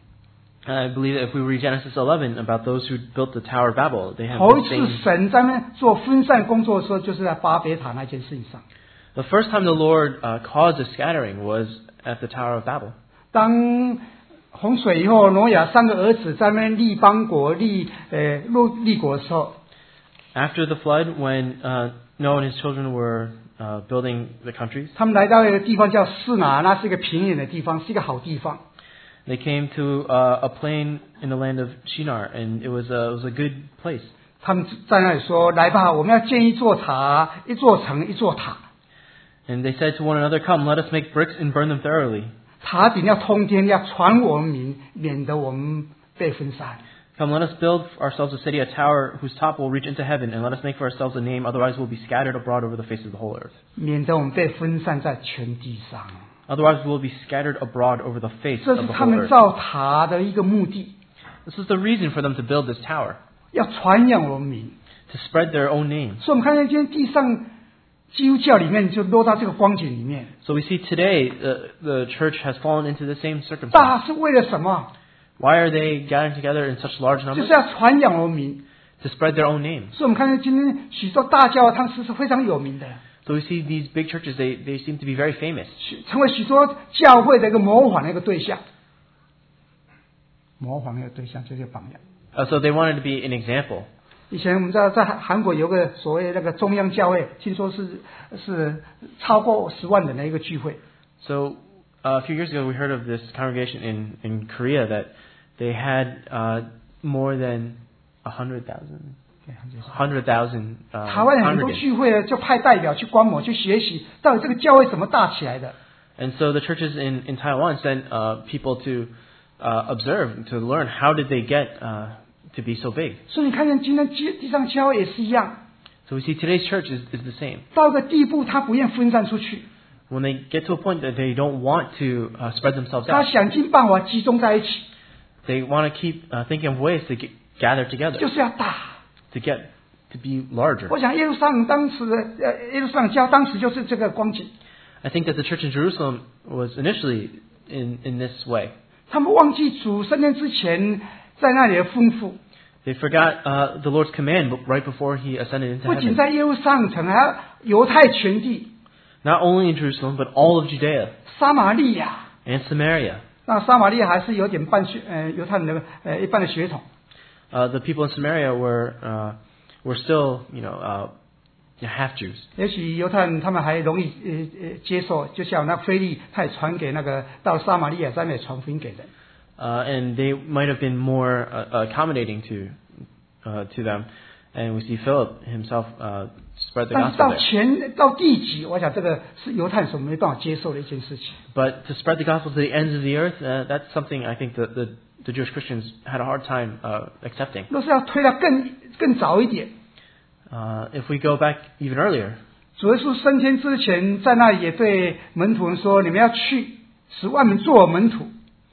I believe that if we read Genesis 11 about those who built the Tower of Babel, they have 头一 the 次 same. 神在那做分散工作的时候，就是在巴别塔那件事情上。 The first time the Lord caused a scattering was at the Tower of Babel. 当洪水以后，挪亚3个儿子在那边立邦国、立国的时候， After the flood, when Noah and his children were building the countries, 他们来到一个地方叫示拿，那是一个平原的地方，是一个好地方。 they came to a plain in the land of Shinar, and it was a good place. 他们在那里说：“来吧，我们要建一座塔、一座城、一座塔。 And they said to one another, "Come, let us make bricks and burn them thoroughly. 塔顶要通天，要传我们名，免得我们被分散。” Come, let us build ourselves a city, a tower whose top will reach into heaven, and let us make for ourselves a name, otherwise we'll be scattered abroad over the face of the whole earth. 免得我们被分散在全地上。 Otherwise we will be scattered abroad over the face 这 of 是 the 他 whole 们 earth. 造塔的一个目的， This is the reason for them to build this tower, 要传扬我们名。 to spread their own name. 所以，我们看见今天地上基督教里面就落到这个光景里面。 So we see today the church has fallen into the same circumstance. 大是为了什么？ Why are they gathering together in such large 就 numbers? 是要传扬我们名。 To spread their own name. 所以，我们看见今天许多大教堂是非常有名的， So we see these big churches, they seem to be very famous. 成为许多教会的一个模仿的一个对象。模仿的一个对象就是榜样。 So they wanted to be an example. 以前我们知道，在韩国有个所谓那个中央教会，听说是超过10万人的一个聚会。 So a few years ago we heard of this congregation in Korea that they had more than 100,000 台湾很多 congregants. 聚会呢，就派代表去观摩、去学习，到底这个教会怎么大起来的。 And so the churches in Taiwan sent people to observe, to learn how did they get to be so big. 所以你看见今天地上教会也是一样， So we see today's church is the same. 到个地步，他不愿分散出去， When they get to a point that they don't want to spread themselves 他 out, 想尽办法集中在一起， they want to keep thinking of ways to gather together, 就是要大。 to be larger. 我想耶路撒冷当时的耶路撒冷教当时就是这个光景。 I think that the church in Jerusalem was initially in this way. 他们忘记主升天之前在那里的吩咐， They forgot the Lord's command right before He ascended into 不仅 heaven. 在耶路撒冷城，还有犹太全地、 Not only in Jerusalem, but all of Judea 撒玛利亚。 and Samaria. 那撒玛利亚还是有点犹太人的一半的血统。 The people in Samaria were still, half Jews. 也许犹太人他们还容易接受，就像那腓力，他也传给那个到撒玛利亚，在那里传福音给人。 And they might have been more accommodating to them. And we see Philip himself spread the 但是 gospel there. 到地极，我想这个是犹太人所没办法接受的一件事情。 But to spread the gospel to the ends of the earth, that's something I think that the Jewish Christians had a hard time accepting. 若是要推到更早一点， If we go back even earlier, 主耶稣升天之前，在那里也对门徒们说：“你们要去，使万民做我门徒。”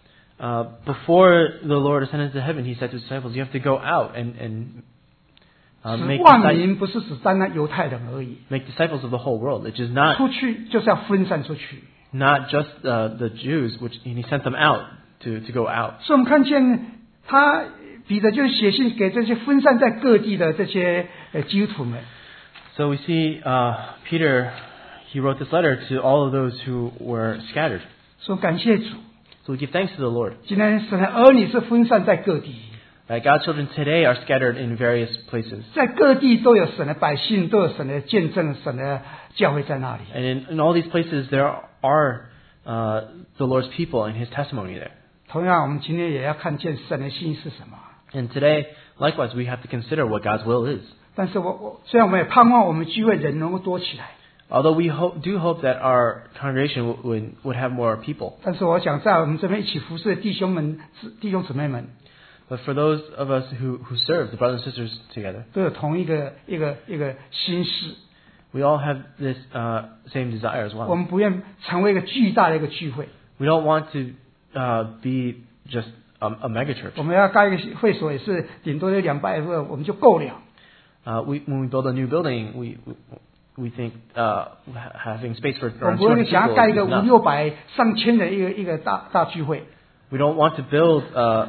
before the Lord ascended to heaven, He said to His disciples, "You have to go out and 使 make 万民不是只单单犹太人而已， disciples of the whole world." It is not 出去就是要分散出去。 just the Jews, which He sent them out to go out. 所以我们看见彼得就写信给这些分散在各地的这些基督徒们。 So we see Peter. He wrote this letter to all of those who were scattered. 说感谢主， So we give thanks to the Lord 今天神的儿女是分散在各地， that God's children today are scattered in various places. 在各地都有神的百姓，都有神的见证，神的教会在那里。 And in all these places, there are the Lord's people and His testimony there. 同样，我们今天也要看见神的心意是什么。 And today, likewise, we have to consider what God's will is. 但是虽然我们也盼望我们聚会人能够多起来， Although we do hope that our congregation would have more people. 但是我想在我们这边一起服侍的弟兄姊妹们， But for those of us who serve, the brothers and sisters together, 都有同一个心事。 we all have this same desire as 我 well. 们不愿成为一个巨大的一个聚会， We don't want to be just a mega church. 我们要盖一个会所也是顶多有200个，我们就够了。 When we build a new building, we think having space for 我们 around 不会 200 想要盖一 people 个 is enough. 500-600、1000的一个大聚会。 We don't want to build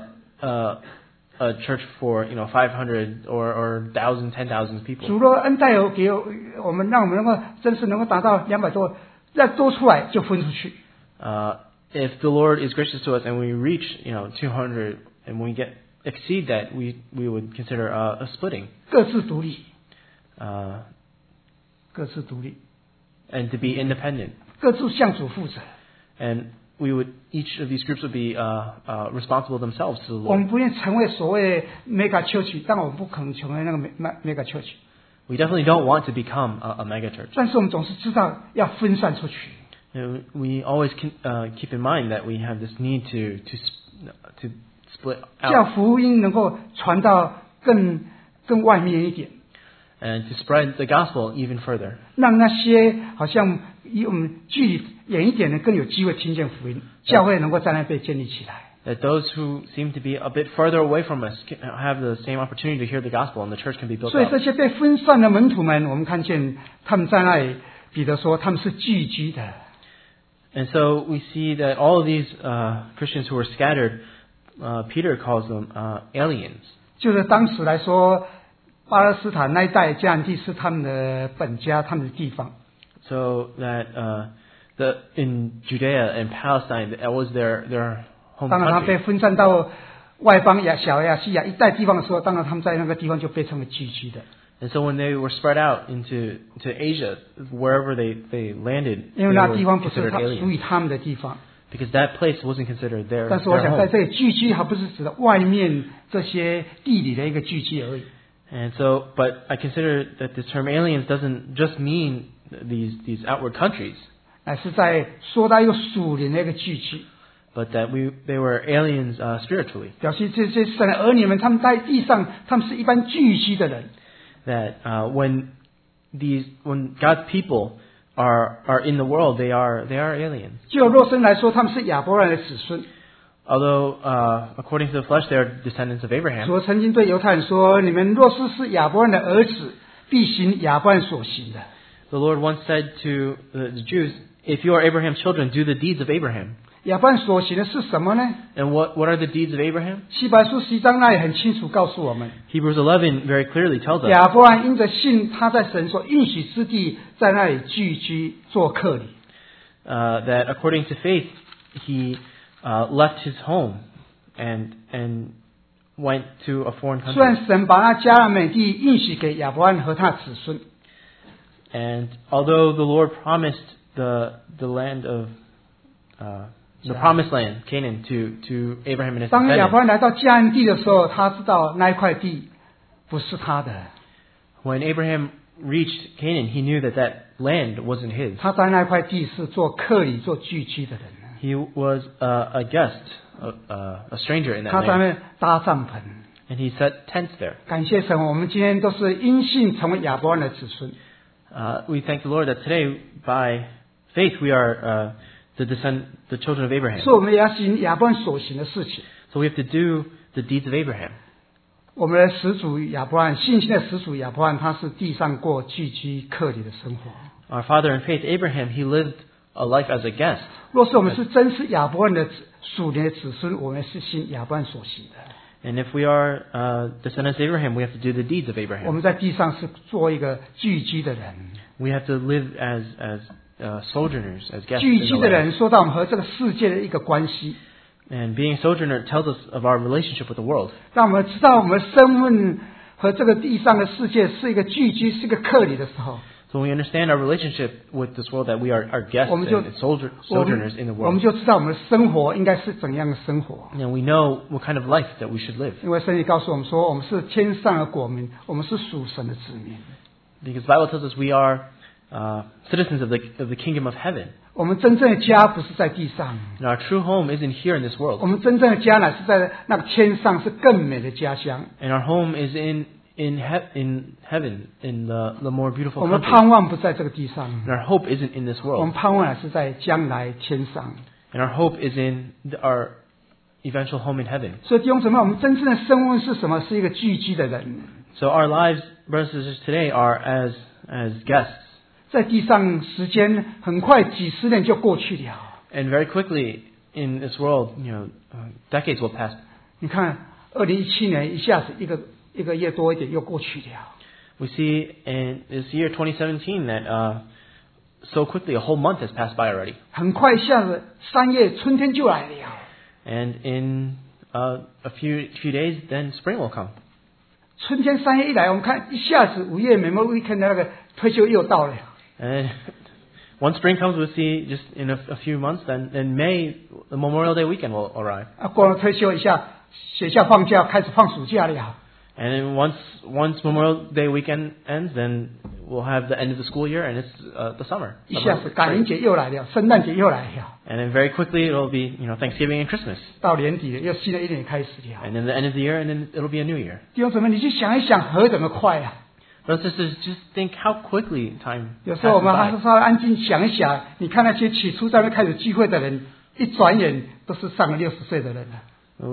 a church for 500 or 1,000, 10,000 people. 主若恩待给我们，让我们能够真是能够达到200多，再多出来就分出去。 If the Lord is gracious to us and we reach 200 and we exceed that, we would consider a splitting. 各自独立， 各自独立， And to be independent. 各自向主负责。 And each of these groups would be responsible themselves to the 我 Lord. 们不愿成为所谓 mega church，但我们不可能成为那个 mega church。 We definitely don't want to become a mega church. 但是我们总是知道要分散出去。 We always keep in mind that we have this need to split 叫 out 福音能够传到更外面一点， and to spread the gospel even further. 让那些好像离我们距离远一点的更有机会听见福音，教会能够在那被建立起来。 That those who seem to be a bit further away from us can have the same opportunity to hear the gospel and the church can be built 所以 up. 这些被分散的门徒们，我们看见他们在那里，彼得说他们是聚居的。 And so we see that all of these Christians who were scattered, Peter calls them aliens. 就是当时来说，巴勒斯坦那一带迦南地是他们的本家，他们的地方。 So that in Judea and Palestine, that was their home 当然，他被 country. 分散到外邦小亚细亚一带地方的时候，当然他们在那个地方就被称为聚居的。 And so when they were spread out to Asia, wherever they landed, 因为 they 那 were 地方不是 considered 属 aliens. 于他们的地方。 Because that place wasn't considered their 但是我想在 home. 这里聚居，还不是指的外面这些地理的一个聚居而已。 And so, but I consider that the term aliens doesn't just mean these outward countries, 乃是在说到一个属灵的一个聚居， but that they were aliens spiritually. 表示这些神的儿女们，他们在地上，他们是一般聚居的人。 That when God's people are in the world, they are aliens. 就肉身来说，他们是亚伯兰的子孙。 Although according to the flesh, they are descendants of Abraham. 主曾经对犹太人说：“你们若是亚伯兰的儿子，必行亚伯兰所行的。” The Lord once said to the Jews, if you are Abraham's children, do the deeds of Abraham. 亚伯拉罕所行的是什么呢？ And what are the deeds of Abraham? 希伯来书11章那也很清楚告诉我们， Hebrews 11 very clearly tells us 亚伯拉罕因着信，他在神所应许之地，在那里聚居做客旅。 that according to faith, he left his home and went to a foreign 虽然 country. 神把那迦南美地应许给亚伯拉罕和他的子孙， And although the Lord promised the land of the promised land, Canaan, to Abraham and his 当亚 descendants, 伯拉罕来到迦南地的时候，他知道那一块地不是他的， when Abraham reached Canaan, he knew that land wasn't his. 他在那块地是做客旅、做聚居的人。 He was a guest, a stranger in that 他在那 land, 边搭帐篷。 and he set tents there. 感谢神，我们今天都是因信成为亚伯拉罕的子孙。 We thank the Lord that today, by faith, we are the children of Abraham. 所以我们也要行亚伯拉罕所行的事情。 So we have to do the deeds of Abraham. 我们的始祖亚伯拉罕，信心的始祖亚伯拉罕，他是地上过聚居客旅的生活。 Our father in faith, Abraham, he lived a life as a guest. 若是我们是真是亚伯拉罕的属灵的子孙，我们是信亚伯拉罕所行的。 And if we are descendants of Abraham, we have to do the deeds of 我 Abraham. 们在地上是做一个聚居的人。 We have to live as sojourners, as guests 聚 in 居 the 的 land. 人说到我们和这个世界的一个关系， And being a sojourner tells us of our relationship with the world. 让我们知道我们的身份和这个地上的世界是一个聚居，是一个客旅的时候， So when we understand our relationship with this world, that we are guests 我们就 and sojourners in the 我们 world. 就知道我们的生活应该是怎样的生活。 And we know what kind of life that we should live. 因为圣经告诉我们说，我们是天上的国民，我们是属神的子民。 Because the Bible tells us we are citizens of the kingdom of heaven. 我们真正的家不是在地上， And our true home isn't here in this 我 world. 们真正的家乃是在那个天上，是更美的家乡。 And our home is in heaven, in the more beautiful 我们 country. 盼望不在这个地上， And our hope isn't in this 我们 world. 盼望乃是在将来天上。 And our hope is in our eventual home in heaven. 所以弟兄姊妹，我们真正的身份是什么？是一个聚居的人。 So our lives, brothers and sisters, today are as guests. 在地上时间很快几十年就过去了。 And very quickly in this world, decades will pass. 你看，2017年一下子一个月多一点又过去了。 We see in this year 2017 that so quickly a whole month has passed by already. 很快一下子3月春天就来了。 And in a few days, then spring will come. 春天3月一来，我们看一下子5月Memorial Weekend 的那个退休又到了。 And once spring comes, we'll see just in a few months, then in May, the Memorial Day weekend will arrive. 过了退休一下，学校放假，开始放暑假了。 And then once Memorial Day weekend ends, then we'll have the end of the school year, and it's the summer. 一下子感恩节又来了，圣诞节又来了， And then very quickly it'll be Thanksgiving and Christmas. 到年底了，又新的一年开始了。 And then the end of the year, and then it'll be a new year. 弟兄姊妹，你去想一想，何等的快啊！ Brothers and sisters, just think how quickly time 有时候我 passes 们还是 by. 稍微安静想一想，你看那些起初在那开始聚会的人，一转眼都是上了60岁的人了。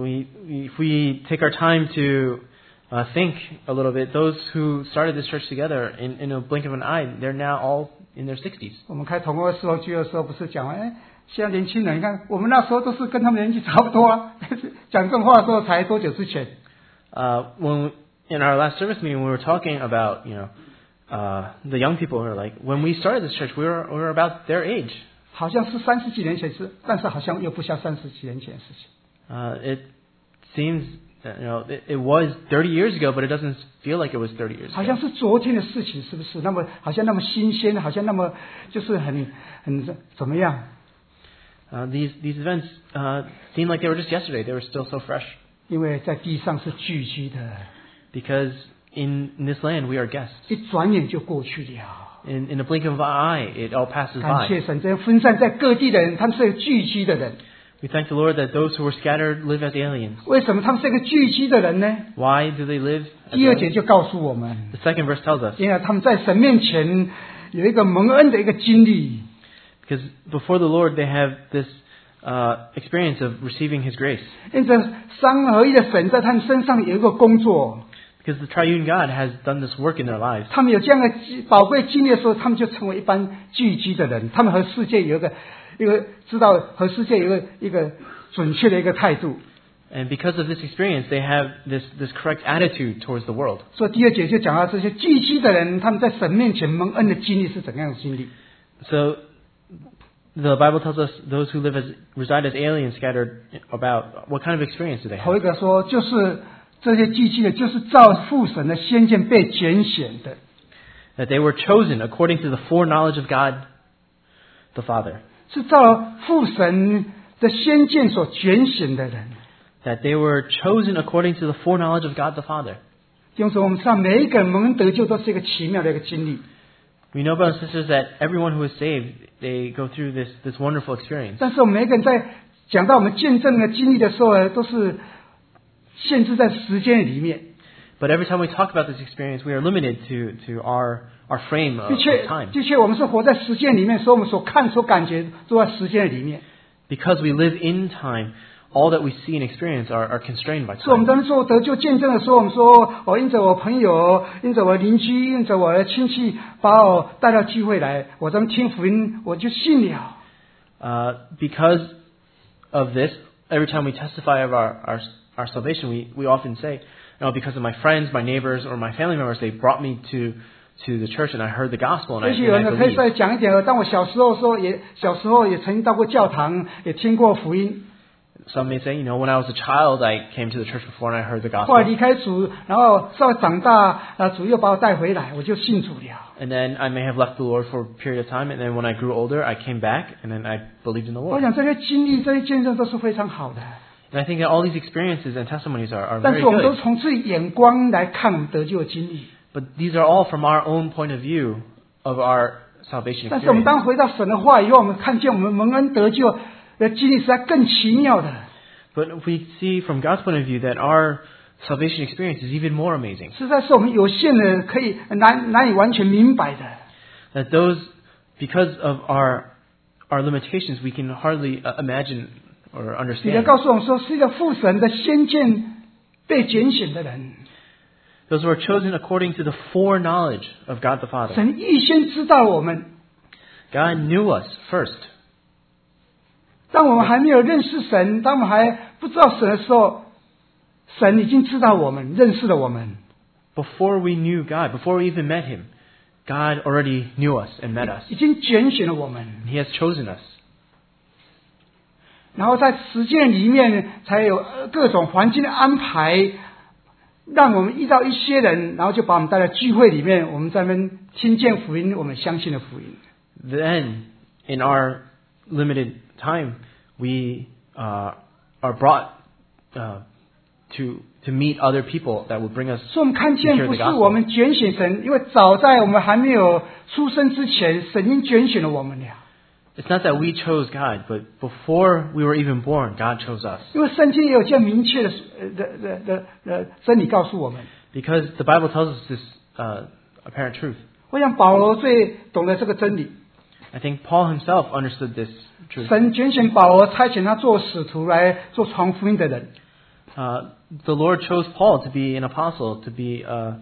If we take our time to think a little bit, those who started this church together in a blink of an eye, they're now all in their 60s. 我们开同工会事后聚会的时候，不是讲现在年轻人，你看我们那时候都是跟他们年纪差不多啊。但是讲这种话的时候，才多久之前？ When in our last service meeting, we were talking about the young people. We were like, when we started this church, we were about their age. 好像是30几年前是，但是好像又不像30几年前的事情。 It seems it was 30 years ago, but it doesn't feel like it was 30 years 好像 ago. 是昨天的事情，是不是？那么好像那么新鲜，好像那么就是很怎么样？ These events seem like they were just yesterday. They were still so fresh. 因为在地上是聚居的， Because in this land we are guests. 一转眼就过去了。 In the blink of an eye, it all passes 感 by. 谢神，这些分散在各地的人，他们是聚居的人。 We thank the Lord that those who were scattered live as aliens. 为什么他们是一个聚居的人呢？ Why do they live as 第2节 aliens? 就告诉我们， The second verse tells us, 因为他们在神面前有一个蒙恩的一个经历。 because before the Lord they have this experience of receiving His grace. 因着三合一的神在他们身上有一个工作， Because the triune God has done this work in their lives. 他们有这样的宝贵经历的时候，他们就成为一般聚居的人。他们和世界有一个知道和世界有一个准确的一个态度。 And because of this experience, they have this correct attitude towards the world. 所以第二节就讲到这些聚居的人，他们在神面前蒙恩的经历是怎样的经历。 So the Bible tells us those who reside as aliens scattered about, what kind of experience do they 头 have? 一个说，就是这些聚居的，就是照父神的先见被拣选的。 That they were chosen according to the foreknowledge of God, the Father. 是照父神的先见所拣选的人。 That they were chosen according to the foreknowledge of God, the Father. 弟兄姊妹，我们知道每一个人蒙恩得救都是一个奇妙的一个经历。 We know, brothers and sisters, that everyone who is saved, they go through this wonderful experience. 但是我们每一个人在讲到我们见证的经历的时候呢，都是限制在时间里面。 But every time we talk about this experience, we are limited to our frame of time. 的确，我们是活在时间里面，所以我们所看、所感觉都在时间里面。 Because we live in time, all that we see and experience are constrained by 所以我们 time. 当做得救见证的时候，我们说：因着我朋友，因着我邻居，因着我的亲戚，把我带到聚会来，我这么听福音，我就信了。 Because of this, every time we testify of our salvation, we often say, because of my friends, my neighbors, or my family members, they brought me to the church and I heard the gospel and 也许有 I 人可以 believed. 再讲一点。当我小时候也曾经到过教堂，也听过福音。 Some may say, when I was a child, I came to the church before and I heard the 后来 gospel. 离开主，然后稍微长大，主又把我带回来，我就信主了。 And then I may have left the Lord for a period of time, and then when I grew older, I came back and then I believed in the 我 Lord. 想这些经历、这些见证都是非常好的。 And I think that all these experiences and testimonies are 但 very 是我们都 good. 从自己眼光来看我们得救的经历。 But these are all from our own point of view of our salvation 但是我们 experience. 当回到神的话以后，我们看见我们蒙恩得救的经历实在更奇妙的。 But we see from God's point of view that our salvation experience is even more amazing. 实在是我们有限的人可以难以完全明白的。 That because of our limitations, we can hardly imagine or 彼得 understand. 告诉我们说，是一个父神的先见被拣选的人。 Those who are chosen according to the foreknowledge of God the Father. 神预先知道我们， God knew us first. 当我们还没有认识神，当我们还不知道神的时候，神已经知道我们，认识了我们， Before we knew God, before we even met Him, God already knew us and met us. 已经拣选了我们。 He has chosen us. 然后在实践里面才有各种环境的安排，让我们遇到一些人，然后就把我们带到聚会里面，我们在那边听见福音，我们相信了福音。 Then, in our limited time, we are brought to meet other people that will bring us. 所以我们看见不是我们拣选神，因为早在我们还没有出生之前，神已经拣选了我们了。 It's not that we chose God, but before we were even born, God chose us. 因为圣经也有这样明确的真理告诉我们。 Because the Bible tells us this apparent truth. 我想保罗最懂得这个真理。 I think Paul himself understood this truth. 神拣选保罗，差遣他做使徒来做传福音的人。 The Lord chose Paul to be an apostle, to be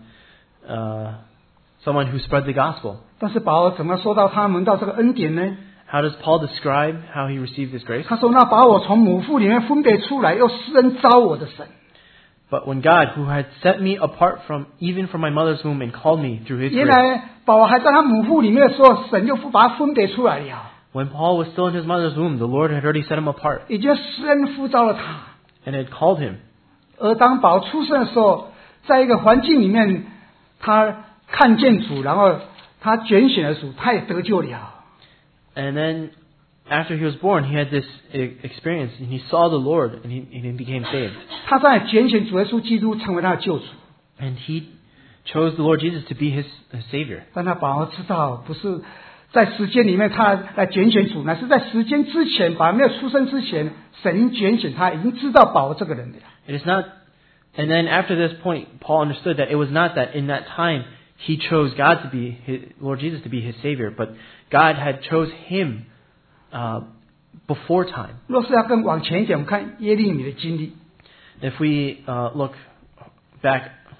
someone who spread the gospel. 但是保罗怎么说到他蒙到这个恩典呢？ How does Paul describe how he received this grace? 他说：“那把我从母腹里面分别出来，又施恩召我的神。” But when God, who had set me apart even from my mother's womb and called me through His 原 grace, 来保罗还在他母腹里面的时候，神就把他分别出来了， when Paul was still in his mother's womb, the Lord had already set him apart 已经施恩呼召了他。 and had called him. 而当保罗出生的时候，在一个环境里面，他看见主，然后他拣选了主，他也得救了。 And then after he was born, he had this experience and he saw the Lord and he became saved. 他在拣选主耶稣基督成为他的救主。 And he chose the Lord Jesus to be his Savior. 但他保罗知道，不是在时间里面他来拣选主，乃是在时间之前，保罗没有出生之前，神已经拣选他，已经知道保罗这个人了。 It is not, and then after this point, Paul understood that it was not that in that time he chose God to be Lord Jesus to be his Savior, but God had chose him before time. 若是要更往前一点，我们看耶利米的经历。 If we look back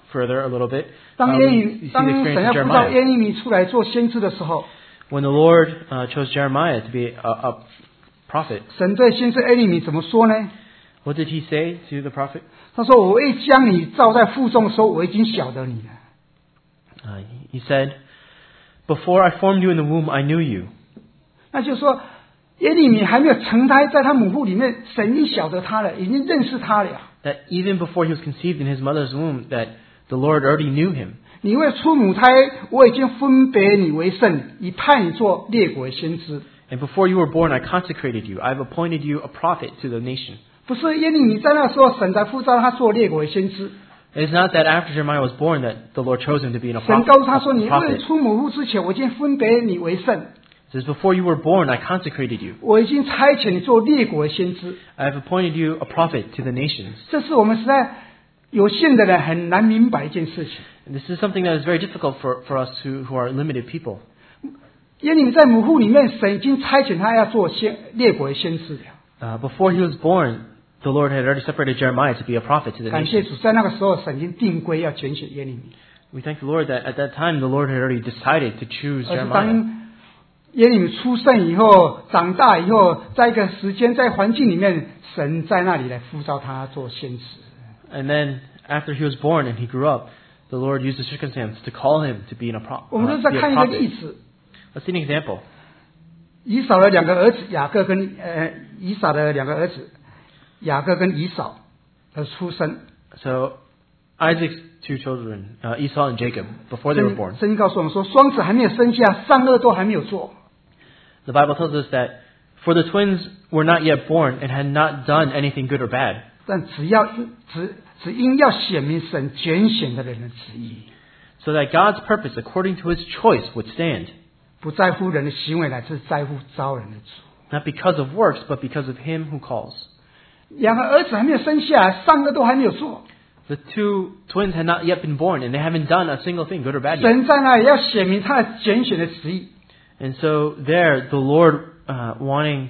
further a little bit, 当 you see the 神 experience 要 of 呼召 Jeremiah. 耶利米出来做先知的时候， When the Lord chose Jeremiah to be a prophet, 神对先知耶利米怎么说呢？ what did he say to the prophet? 他说：“我未将你造在腹中的时候，我已经晓得你了。” He said, "Before I formed you in the womb, I knew you." 那就是说，耶利米还没有成胎，在他母腹里面，神已经晓得他了，已经认识他了。 That even before he was conceived in his mother's womb, that the Lord already knew him. 你为出母胎，我已经分别你为圣，已派你做列国的先知。 And before you were born, I consecrated you. I've appointed you a prophet to the nation. 不是耶利米在那时候，神才呼召他做列国的先知。 It's not that after Jeremiah was born that the Lord chose him to be a 神告诉他说：“你 prophet. 未出母腹之前，我已经分别你为圣， It says, before you were born, I consecrated you. 我已经差遣你做列国的先知。” I've appointed you a prophet to the nations. 这是我们实在有限的人很难明白一件事情。 And this is something that is very difficult for us who are limited people. 耶利米在母腹里面，神已经差遣他要做列国的先知了。 Before he was born, the Lord had already separated Jeremiah to be a prophet to the 感谢 nations. 主，在那个时候，神已经定规要拣选耶利米。 We thank the Lord that at that time the Lord had already decided to choose 而是 Jeremiah. 当耶利米出生以后，长大以后，在一个时间、在环境里面，神在那里来呼召他做先知。 And then after he was born and he grew up, the Lord used the circumstance to call him to be a 我们都在 be a 看一个例 prophet. 子， Let's see an example. 以扫的两个儿子雅各跟以扫的两个儿子雅各跟以扫的出生。 So Isaac's two children, Esau and Jacob, before they were born. 圣经告诉我们说，双子还没有生下，善恶都还没有做。 The Bible tells us that for the twins were not yet born and had not done anything good or bad. 但只因要显明神拣选的人的旨意， So that God's purpose, according to His choice, would stand. 不在乎人的行为，乃是在乎招人的主。 Not because of works, but because of Him who calls. 两个儿子还没有生下来，善恶都还没有做， The two twins had not yet been born and they haven't done a single thing, good or bad yet. 神在那里要显明他的拣选的旨意。 And so there, the Lord wanting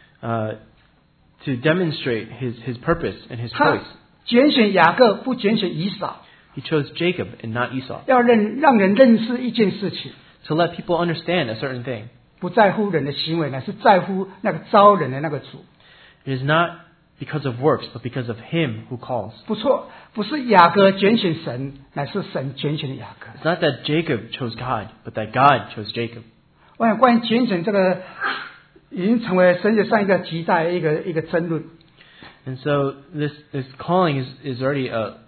to demonstrate His purpose and His 他 choice. 拣选雅各，不拣选以扫， He chose Jacob and not Esau. 要让人认识一件事情， To let people understand a certain thing. 不在乎人的行为，乃是在乎那个招人的那个主。 It is not because of works, but because of Him who calls. 不错，不是雅各拣选神，乃是神拣选雅各。 It's not that Jacob chose God, but that God chose Jacob. 我想关于拣选这个，已经成为神学上一个极大的一个争论。 And so this calling is already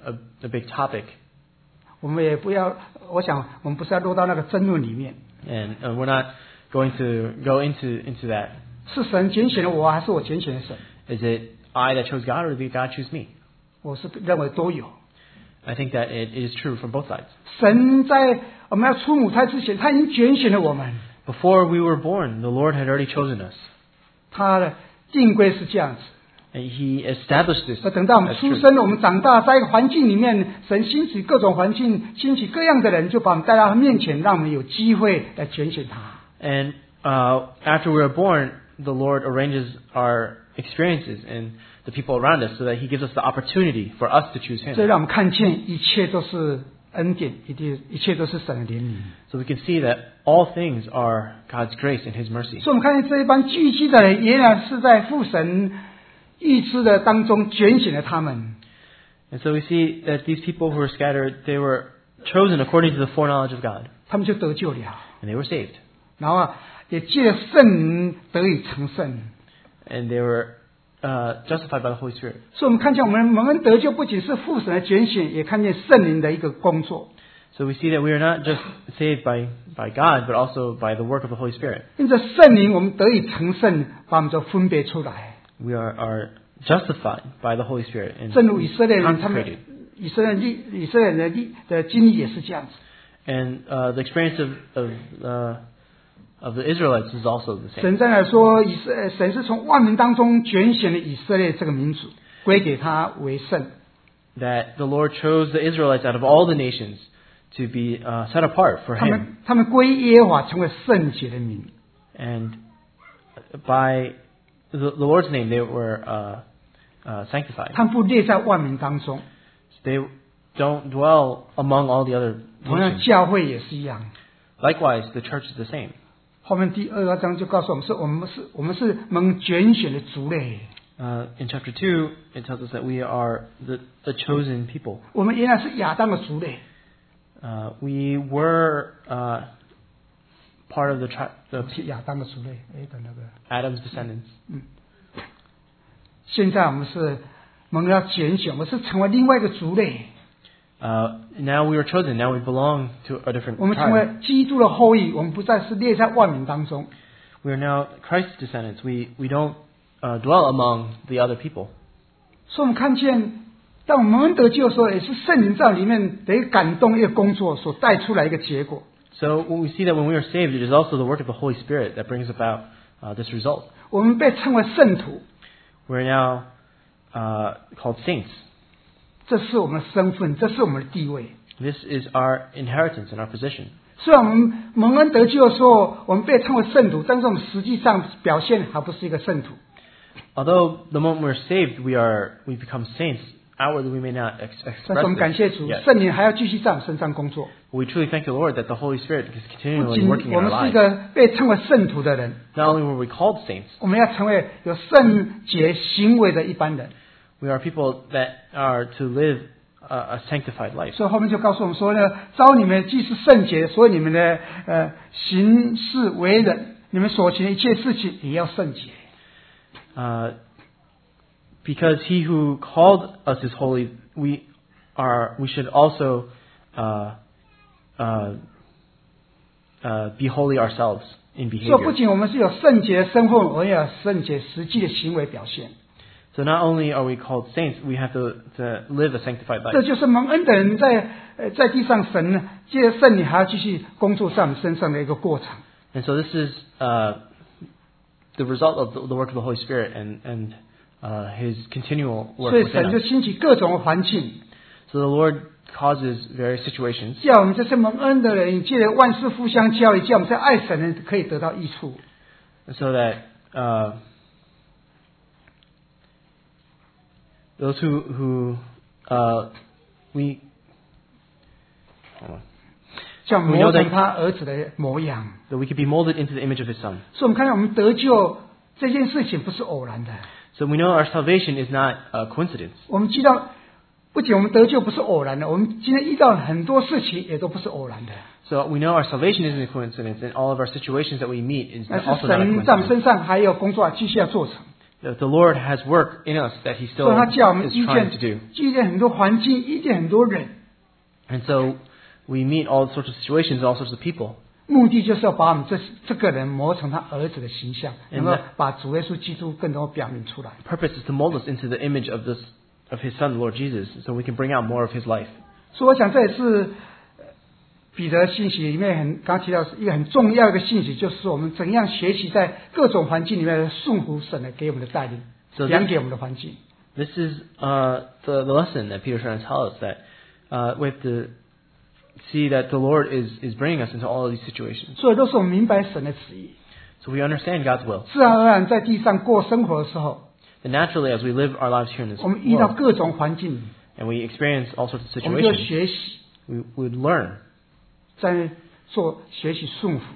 a big topic. 我们也不要，我想我们不是要落到那个争论里面， And we're not going to go into that. 是神拣选了我，还是我拣选了神？ Is it I that chose God or did God choose me? 我是认为都有。 I think that it is true from both sides. 神在我们要出母胎之前，他已经拣选了我们。 Before we were born, the Lord had already chosen us. 他的定规是这样子。 And He established this 而等到我们 as 出 truth. 生了，我们长大，在一个环境里面，神兴起各种环境，兴起各样的人，就把我们带到他面前，让我们有机会来拣选他。 And after we were born, the Lord arranges our experiences and the people around us so that He gives us the opportunity for us to choose 所以 Him. 让我们看见一切都是恩典，一切都是神的怜悯。 So we can see that all things are God's grace and His mercy. 所以我们看见这一帮聚集的人，原来是在父神预知的当中拣选了他们。 And so we see that these people who were scattered, they were chosen according to the foreknowledge of God. 他们就得救了， And they were saved. 然后也借着圣灵得以成圣。 And they were justified by the Holy Spirit. 所以我们看见我们蒙恩得救，不仅是父神的拣选，也看见圣灵的一个工作。 So we see that we are not just saved by God, but also by the work of the Holy Spirit. 因着圣灵，我们得以成圣，把我们就分别出来。 We are justified by the Holy Spirit and 正如以色列人，他们 consecrated. 以色列人的经历也是这样子。 And the experience of the Israelites is also the same. 神在那说，神是从万民当中拣选了以色列这个民族，归给他为圣。 That the Lord chose the Israelites out of all the nations to be set apart for 他 Him. 们归耶和华，成为圣洁的民。 And by the Lord's name, they were sanctified. 他们不列在万民当中， They don't dwell among all the other 同样 nations. 教会也是一样。 Likewise, the church is the same. 后面第2章就告诉我们是蒙拣选的族类。 In chapter 2, it tells us that we are the chosen people. 我们原来是亚当的族类， We were part of the 是亚当的族类。的那个， Adam's descendants. 现在我们是蒙了拣选，我们是成为另外一个族类。 Now we are chosen. Now we belong to a different 我们成 tribe. 为基督的后裔，我们不再是列在万民当中。 We are now Christ's descendants. We don't dwell among the other people. 所以我们看见，当我们得救的时候，也是圣灵在里面的一个感动、一个工作所带出来一个结果。 So we see that when we are saved, it is also the work of the Holy Spirit that brings about this result. 我们被称为圣徒， We're now called saints. 这是我们的身份，这是我们的地位。 This is our inheritance and our position. 虽然我们蒙恩得救的时候，我们被称为圣徒，但是我们实际上表现还不是一个圣徒。 Although the moment we're saved, we become saints. Outwardly, we may not 但 express 是我们感谢 this 主， yet. 圣灵还要继续在我们身上工作。 We truly thank the Lord that the Holy Spirit is 不 continually 仅 working 我 in 们 our 是一 lives. 个被称为圣徒的人， Not only were we called saints, 我们要成为有圣洁行为的一般人。 we are people that are to live a sanctified life. 所以后面就告诉我们说呢，召你们既是圣洁，所以你们的行事为人，你们所行的一切事情也要圣洁。 Because He who called us is holy, we should also be holy ourselves in 所以不 behavior. 仅我们是有圣洁的身份，我们也有圣洁实际的行为表现。 So not only are we called saints, we have to live a sanctified 这 life. 就是蒙恩的人在地上，神呢借着圣灵还要继续工作在我们身上的一个过程。 And so this is the result of the work of the Holy Spirit and His continual work 所以 within 神就 us. 兴起各种的环境， So the Lord causes various situations 叫我们这些蒙恩的人，借着万事互相交易，叫我们这爱神的人可以得到益处。 so that those who we hold on. 叫我们 We know 磨 that- 成他儿子的模样。 that we could be molded into the image of His Son. 所以我们看到我们得救这件事情不是偶然的。 So we know our salvation is not a coincidence. 我们知道，不仅我们得救不是偶然的，我们今天遇到很多事情也都不是偶然的。 So we know our salvation isn't a coincidence, and all of our situations that we meet is 但是 also not a 神在我们 coincidence. 身上还有工作继续要做成， That the Lord has work in us that He 所 still 以他叫我们 is 遇 trying to 见 do. 遇见很多环境，遇见很多人， And so we meet all sorts of situations, all sorts of people. 目的就是要把我们这个人磨成他儿子的形象， And 能够 that- 把主耶稣基督更多表明出来。 Purpose is to mold us into the image of His Son, Lord Jesus, so we can bring out more of His life. 所以我想这也是彼得信息里面刚提到是一个很重要的一个信息，就是我们怎样学习在各种环境里面顺服神的给我们的带领， So 量给我们的环境。 This is the lesson that Peter's trying to tell us, that we have to see that the Lord is bringing us into all of these situations. 所以都是我们明白神的旨意， So we understand God's will. 自然而然在地上过生活的时候， And naturally, as we live our lives here in this 我们遇到 world, 各种环境， and we experience all sorts of 我们就 situations, 学习， we would learn 在学习顺服。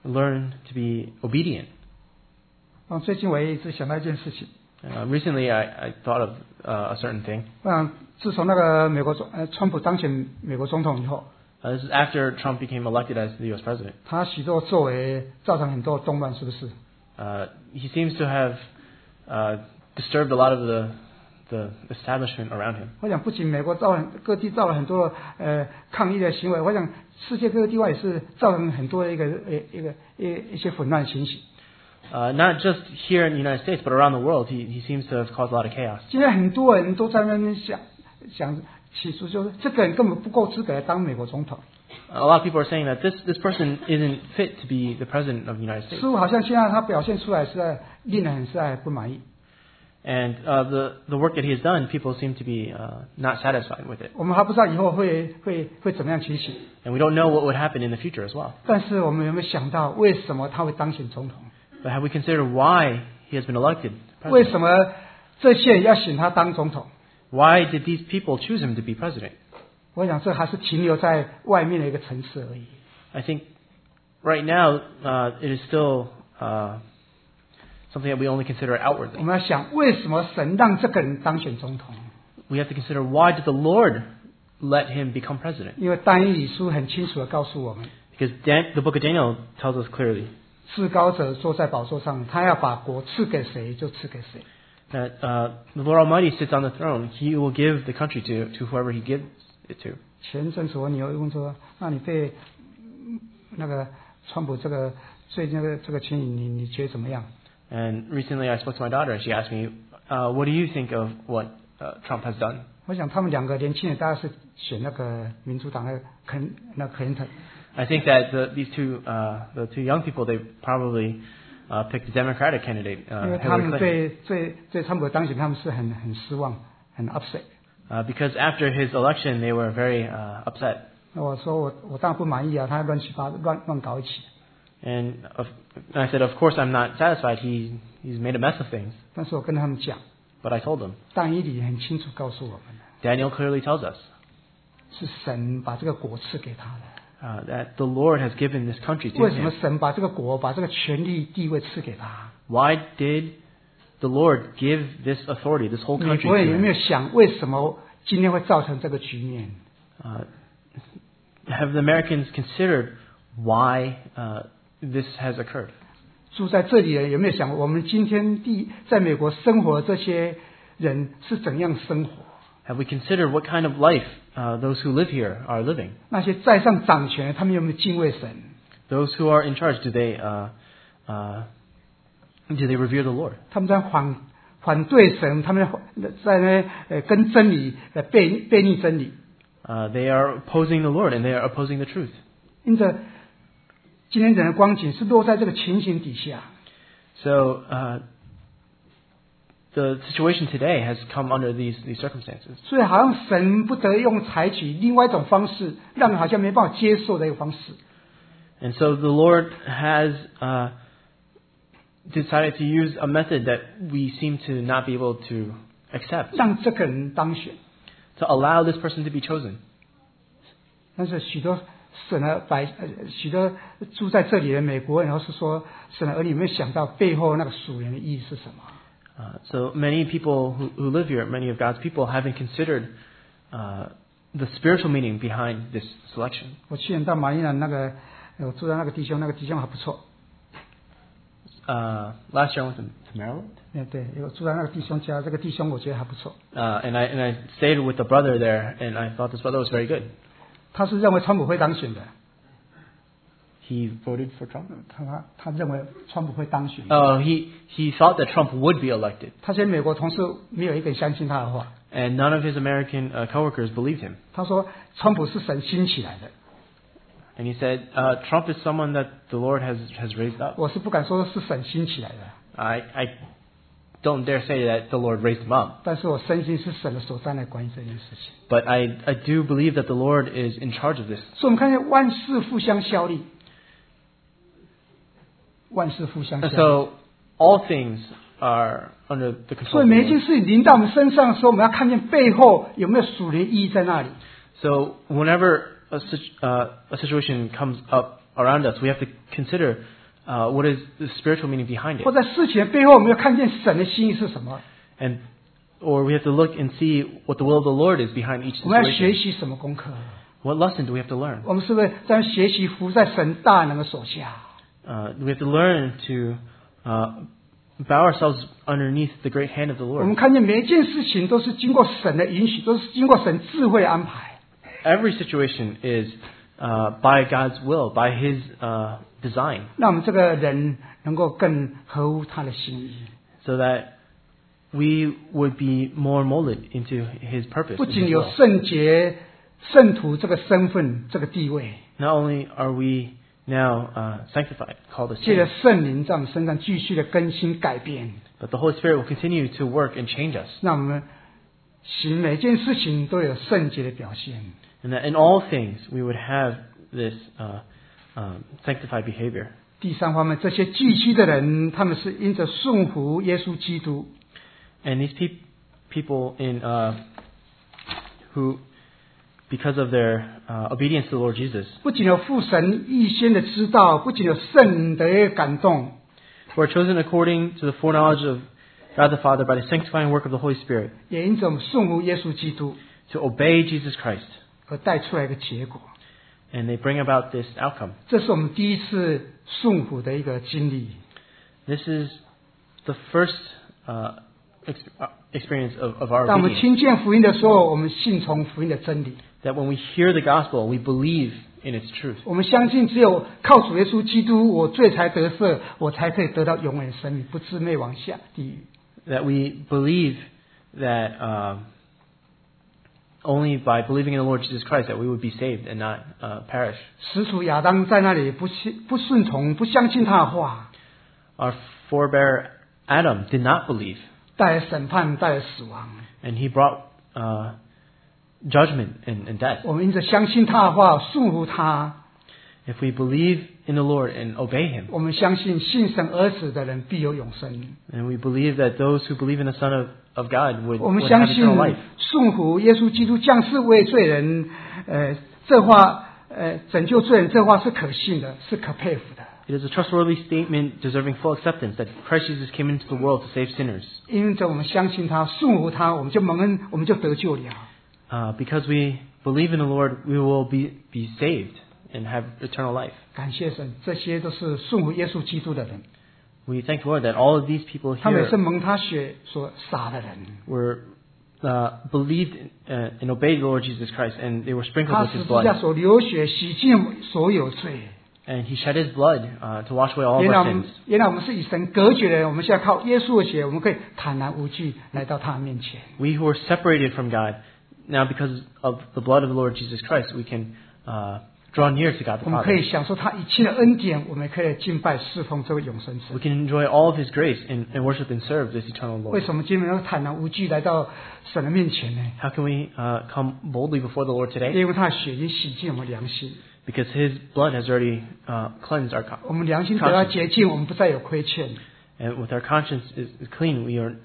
to be obedient. 最近我也一直想到一件事情， Recently, I thought of a certain thing. 自从那个川普当选美国总统以后， This is after Trump became elected as the U.S. president. 他许多作为造成很多动乱，是不是？ He seems to have disturbed a lot of the establishment around him. 我想不仅美国各地造了很多抗议的行为，我想世界各个地方也是造成很多的一些混乱情形。 Not just here in the United States, but around the world, he seems to have caused a lot of chaos. 现在很多人都在那边想起诉，就是这个人根本不够资格来当美国总统。 A lot of people are saying that this person isn't fit to be the president of the United States. 似乎好像现在他表现出来实在令人实在不满意。 And the work that he has done, people seem to be not satisfied with it. 我们还不知道以后会怎么样情形， And we don't know what would happen in the future as well. 但是我们有没有想到为什么他会当选总统？ But have we considered why he has been elected 为 president? 什么这些人要选他当总统？ Why did these people choose him to be president? 我想这还是停留在外面的一个层次而已。 I think right now it is still something that we only consider 我 outwardly. 们要想，为什么神让这个人当选总统？ We have to consider, why did the Lord let him become president? 因为但以理书很清楚的告诉我们， Because the book of Daniel tells us clearly 至高者坐在宝座上，他要把国赐给谁就赐给谁。 that the Lord Almighty sits on the throne. He will give the country to whoever He gives it to. 前阵子我女儿问说：“那你对那个川普这个最近这个情形，你觉得怎么样 And recently I spoke to my daughter and she asked me, what do you think of what Trump has done?？” 我想他们两个年轻人大概是选那个民主党的克林顿。 I think that these two, the two young people, they probably picked the Democratic candidate, 因为他 Hillary 们 Clinton. 对川普的当选，他们是很失望，很 upset。 Because after his election, they were very upset. 那我说我当然不满意啊，他乱搞一起。 And I said, of course I'm not satisfied. He's made a mess of things. 但是我跟他们讲， But I told them, 但以理很清楚告诉我们， Daniel clearly tells us 是神把这个国赐给他的。 that the Lord has given this country to 为什么 him. 神把这个国、把这个权力地位赐给他？ Why did the Lord give this authority, this whole 美 country 国 to 人有没 him? 有想，为什么今天会造成这个局面？ Have the Americans considered why this has occurred? 住在这里的有没有想，我们今天在美国生活的这些人是怎样生活？ Have we considered what kind of life those who live here are living? 那些在上掌权，他们有没有敬畏神？ Those who are in charge, do they revere the Lord? 他们在反对神，他们在那跟真理背逆真理。 They are opposing the Lord and they are opposing the truth. 因着今天人的光景是落在这个情形底下， So the situation today has come under these circumstances. 所以好像神不得用采取另外一种方式，让人好像没办法接受的一个方式。 And so the Lord has decided to use a method that we seem to not be able to accept, 让这个人当选。 to allow this person to be chosen. 但是许多许多住在这里的美国人，然后是说，神的儿女有没有想到背后那个属灵的意义是什么？ So many people who live here, many of God's people, haven't considered the spiritual meaning behind this selection. 我去年到马里兰我住在那个弟兄还不错。 Last year I went to Maryland. 对，我住在那个弟兄家，这个弟兄我觉得还不错。 And I stayed with the brother there, and I thought this brother was very good. 他是认为川普会当选的， He voted for Trump. 他认为川普会当选。 He thought that Trump would be elected, 他这些美国同事没有一个人相信他的话。 and none of his American coworkers believed him. 他说川普是神兴起来的， And he said, Trump is someone that the Lord has raised up. 我是不敢说是神兴起来的， I don't dare say that the Lord raised him up, 但是我深信是神的手在来关于这件事情。 but I do believe that the Lord is in charge of this. 所以我们看见万事互相效力，万事互相效 And 力。 so all things are under the 所 control 以 of the 每一件 Lord. 事情临到我们身上的时候，我们要看见背后有没有属灵意义在那里。 So whenever a situation comes up around us, we have to consider what is the spiritual meaning behind it, 或在事情的背后，我们要看见神的心意是什么， or we have to look and see what the will of the Lord is behind each 我们要学 situation. 习什么功课？ What lesson do we have to learn? 我们是不是在学习服在神大能的手下？ We have to learn to bow ourselves underneath the great hand of the 我们 Lord. 看见每一件事情都是经过神的允许，都是经过神智慧安排。 Every situation is by God's will, by His design, 让我们这个人能够更合乎他的心意。 so that we would be more molded into His purpose. 不 and 仅 His 有 will. 圣洁、圣徒这个身份、这个地位， Not only are we now sanctified, called a 借着 saint, 圣灵在我们身上继续的更新改变， but the Holy Spirit will continue to work and change us, 让我们行每件事情都有圣洁的表现。 and that in all things we would have this sanctified behavior. 第三方面，这些寄居的人，他们是因着顺服耶稣基督， And these people in who because of their obedience to the Lord Jesus. 不仅有父神预先的知道，不仅有圣灵的感动， Who are chosen according to the foreknowledge of God the Father by the sanctifying work of the Holy Spirit 也因着我们顺服耶稣基督 to obey Jesus Christ. 而带出来一个结果。 And they bring about this outcome. 这是我们第一次顺服的一个经历。 This is the first experience of our 当我们 obedience. 听见福音的时候，我们信从福音的真理。 That when we hear the gospel, we believe in its truth. 我们相信，只有靠主耶稣基督，我罪才得赦，我才可以得到永远生命，不至灭亡下地狱。 That we believe that only by believing in the Lord Jesus Christ that we would be saved and not perish. 始祖亚当在那里不顺从，不相信他的话， Our forebear Adam did not believe, 带来审判，带来死亡。 and he brought judgment and death. 我们因着相信他的话，顺服他， If we believe in the Lord and obey Him, 我们相信信神儿子的人必有永生。 and we believe that those who believe in the Son of God 我们 would 相 have 信 eternal life. 顺服耶稣基督降世为罪人，这话拯救罪人，这话是可信的，是可佩服的。 It is a trustworthy statement deserving full acceptance that Christ Jesus came into the world to save sinners. 因着我们相信他，顺服他，我们就蒙恩，我们就得救了。 Because we believe in the Lord, we will be saved and have eternal life. 感谢神，这些都是顺服耶稣基督的人， We thank the Lord that all of these people 他们也是 here 蒙他血所撒的人。 were believed and obeyed the Lord Jesus Christ, and they were sprinkled 他 with 十 His 字架 blood. 所流血洗净所有罪。 And He shed His blood to wash away all of 原来 our 我们 sins. 原来我们是与神隔绝的人，我们现在靠耶稣的血，我们可以坦然无惧来到他面前。 We who are separated from God, now because of the blood of the Lord Jesus Christ, we can draw near to God the 我们可 Father. 以享受他一切的恩典，我们也可以敬拜侍奉这位永生 We 神。 can enjoy all of His grace and worship and serve this eternal 为 Lord. 什么今天能够坦然无惧来到神的面前呢？ How can we come boldly before the Lord today? 因为他的血已经洗净我们良心， Because His blood has already cleansed our 我们良心得到洁净，我们不再有亏欠。 and with our conscience is clean,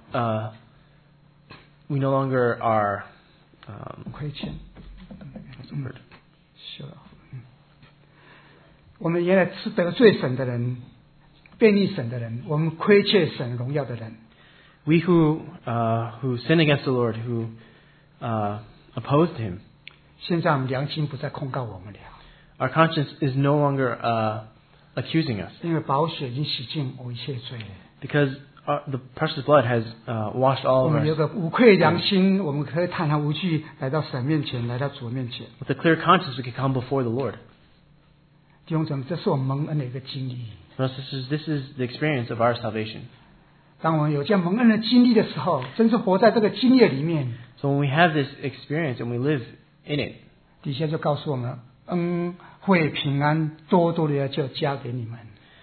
we no longer are 亏欠。 what's the word? 是了。我们原来是得罪神的人，悖逆神的人，我们亏欠神荣耀的人。 We who sin against the Lord, who opposed Him, 现在我们良心不再控告我们了， our conscience is no longer accusing us 因为宝血已经洗净我一切罪了。 because the precious blood has washed all 我 of 们有 us. 个无愧良心，我们可以坦然无惧来到神面前，来到主面前。 With a clear conscience, we can come before the Lord. 弟兄姊妹，这是我们蒙恩的一个经历。 Brothers and sisters, this is the experience of our salvation. 当我们有这样蒙恩的经历的时候，真是活在这个经历里面， So when we have this experience and we live in it, 底下就告诉我们，恩惠平安多多的就加给你们。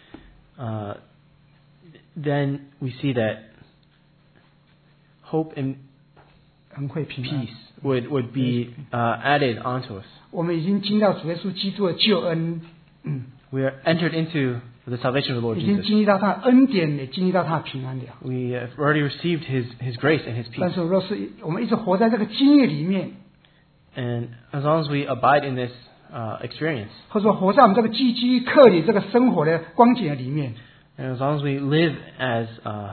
then we see that hope and 恩惠平安 peace would be added onto us. 我们已经经到主耶稣基督的救恩， We are entered into the salvation of the Lord 已经 Jesus. 经历到他的恩典，也经历到他的平安了。 We have already received His grace and His 但 peace. 是若是我们一直活在这个经历里面， And as long as we abide in this experience, 或者说活在我们这个积极克里这个生活的光景里面， and as long as we live as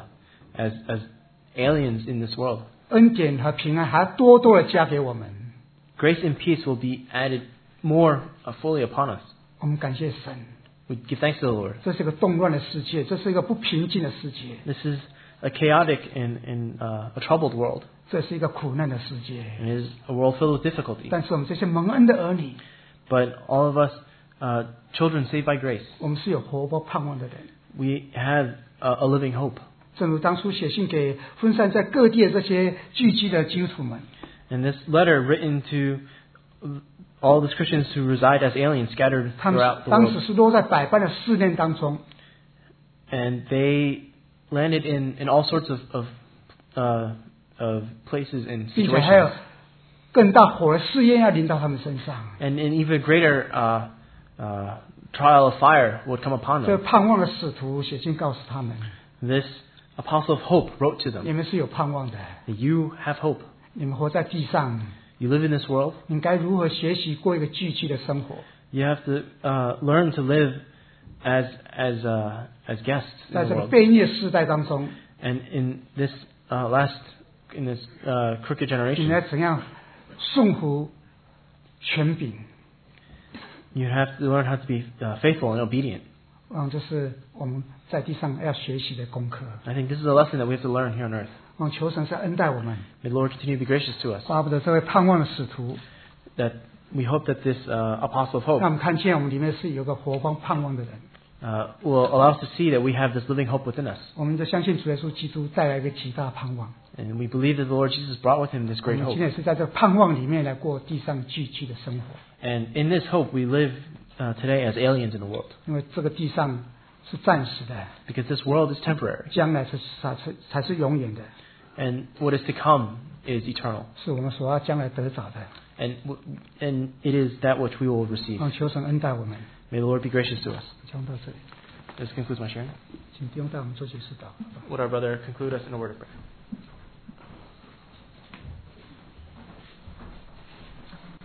aliens in this world, 恩典和平安还多多的加给我们。 grace and peace will be added more fully upon us. 我们感谢神， We give thanks to the Lord. 这是一个动乱的世界，这是一个不平静的世界， This is a chaotic and a troubled world. 这是一个苦难的世界。 It is a world filled with difficulty. 但是我们这些蒙恩的儿女， But all of us, children saved by grace, 我们是有活泼盼望的人。 we have a living hope. 正如当初写信给分散在各地的这些聚集的基督徒们， And this letter written to all these Christians who reside as aliens scattered 他们 throughout the 当时 world. 是落在百般的试炼当中， And they landed in all sorts of places and 并且还有 situations. 更大火的试验要临到他们身上。 And an even greater trial of fire would come upon 这 them. 盼望的使徒写信告诉他们： This apostle of hope wrote to 你 them 们是有盼望的， that you have hope. 你们活在地上， You live in this world. 你该如何学习过一个聚集的生活？ You have to learn to live as guests 在 in 这 the 个 world. 悖逆世代当中， And in this crooked 你 generation, 要怎样顺服权柄？ you have to learn how to be faithful and obedient. 这是我们在地上要学习的功课。 I think this is a lesson that we have to learn here on earth. 求神是恩待我们， May the Lord continue to be gracious to us. 巴不得这位盼望的使徒， That we hope that this apostle of 让 hope 我们看见我们里面是有个活光盼望的人。 will allow us to see that we have this living hope within us. 我们就相信主耶稣基督带来一个极大盼望。 And we believe that the Lord Jesus brought with him this 我 great 们 hope. 今天也是在这个盼望里面来过地上聚集的生活， And in this hope, we live today as aliens in the world. 因为这个地上是暂时的， Because this world is temporary. 将来才是永远的， And what is to come is eternal. 是我们所要将来得着的。 And it is that which we will receive. 求神恩待我们。 May the Lord be gracious to us. 讲到这里， This concludes my sharing. 请弟兄带我们做解释祷。 Would our brother conclude us in a word of prayer?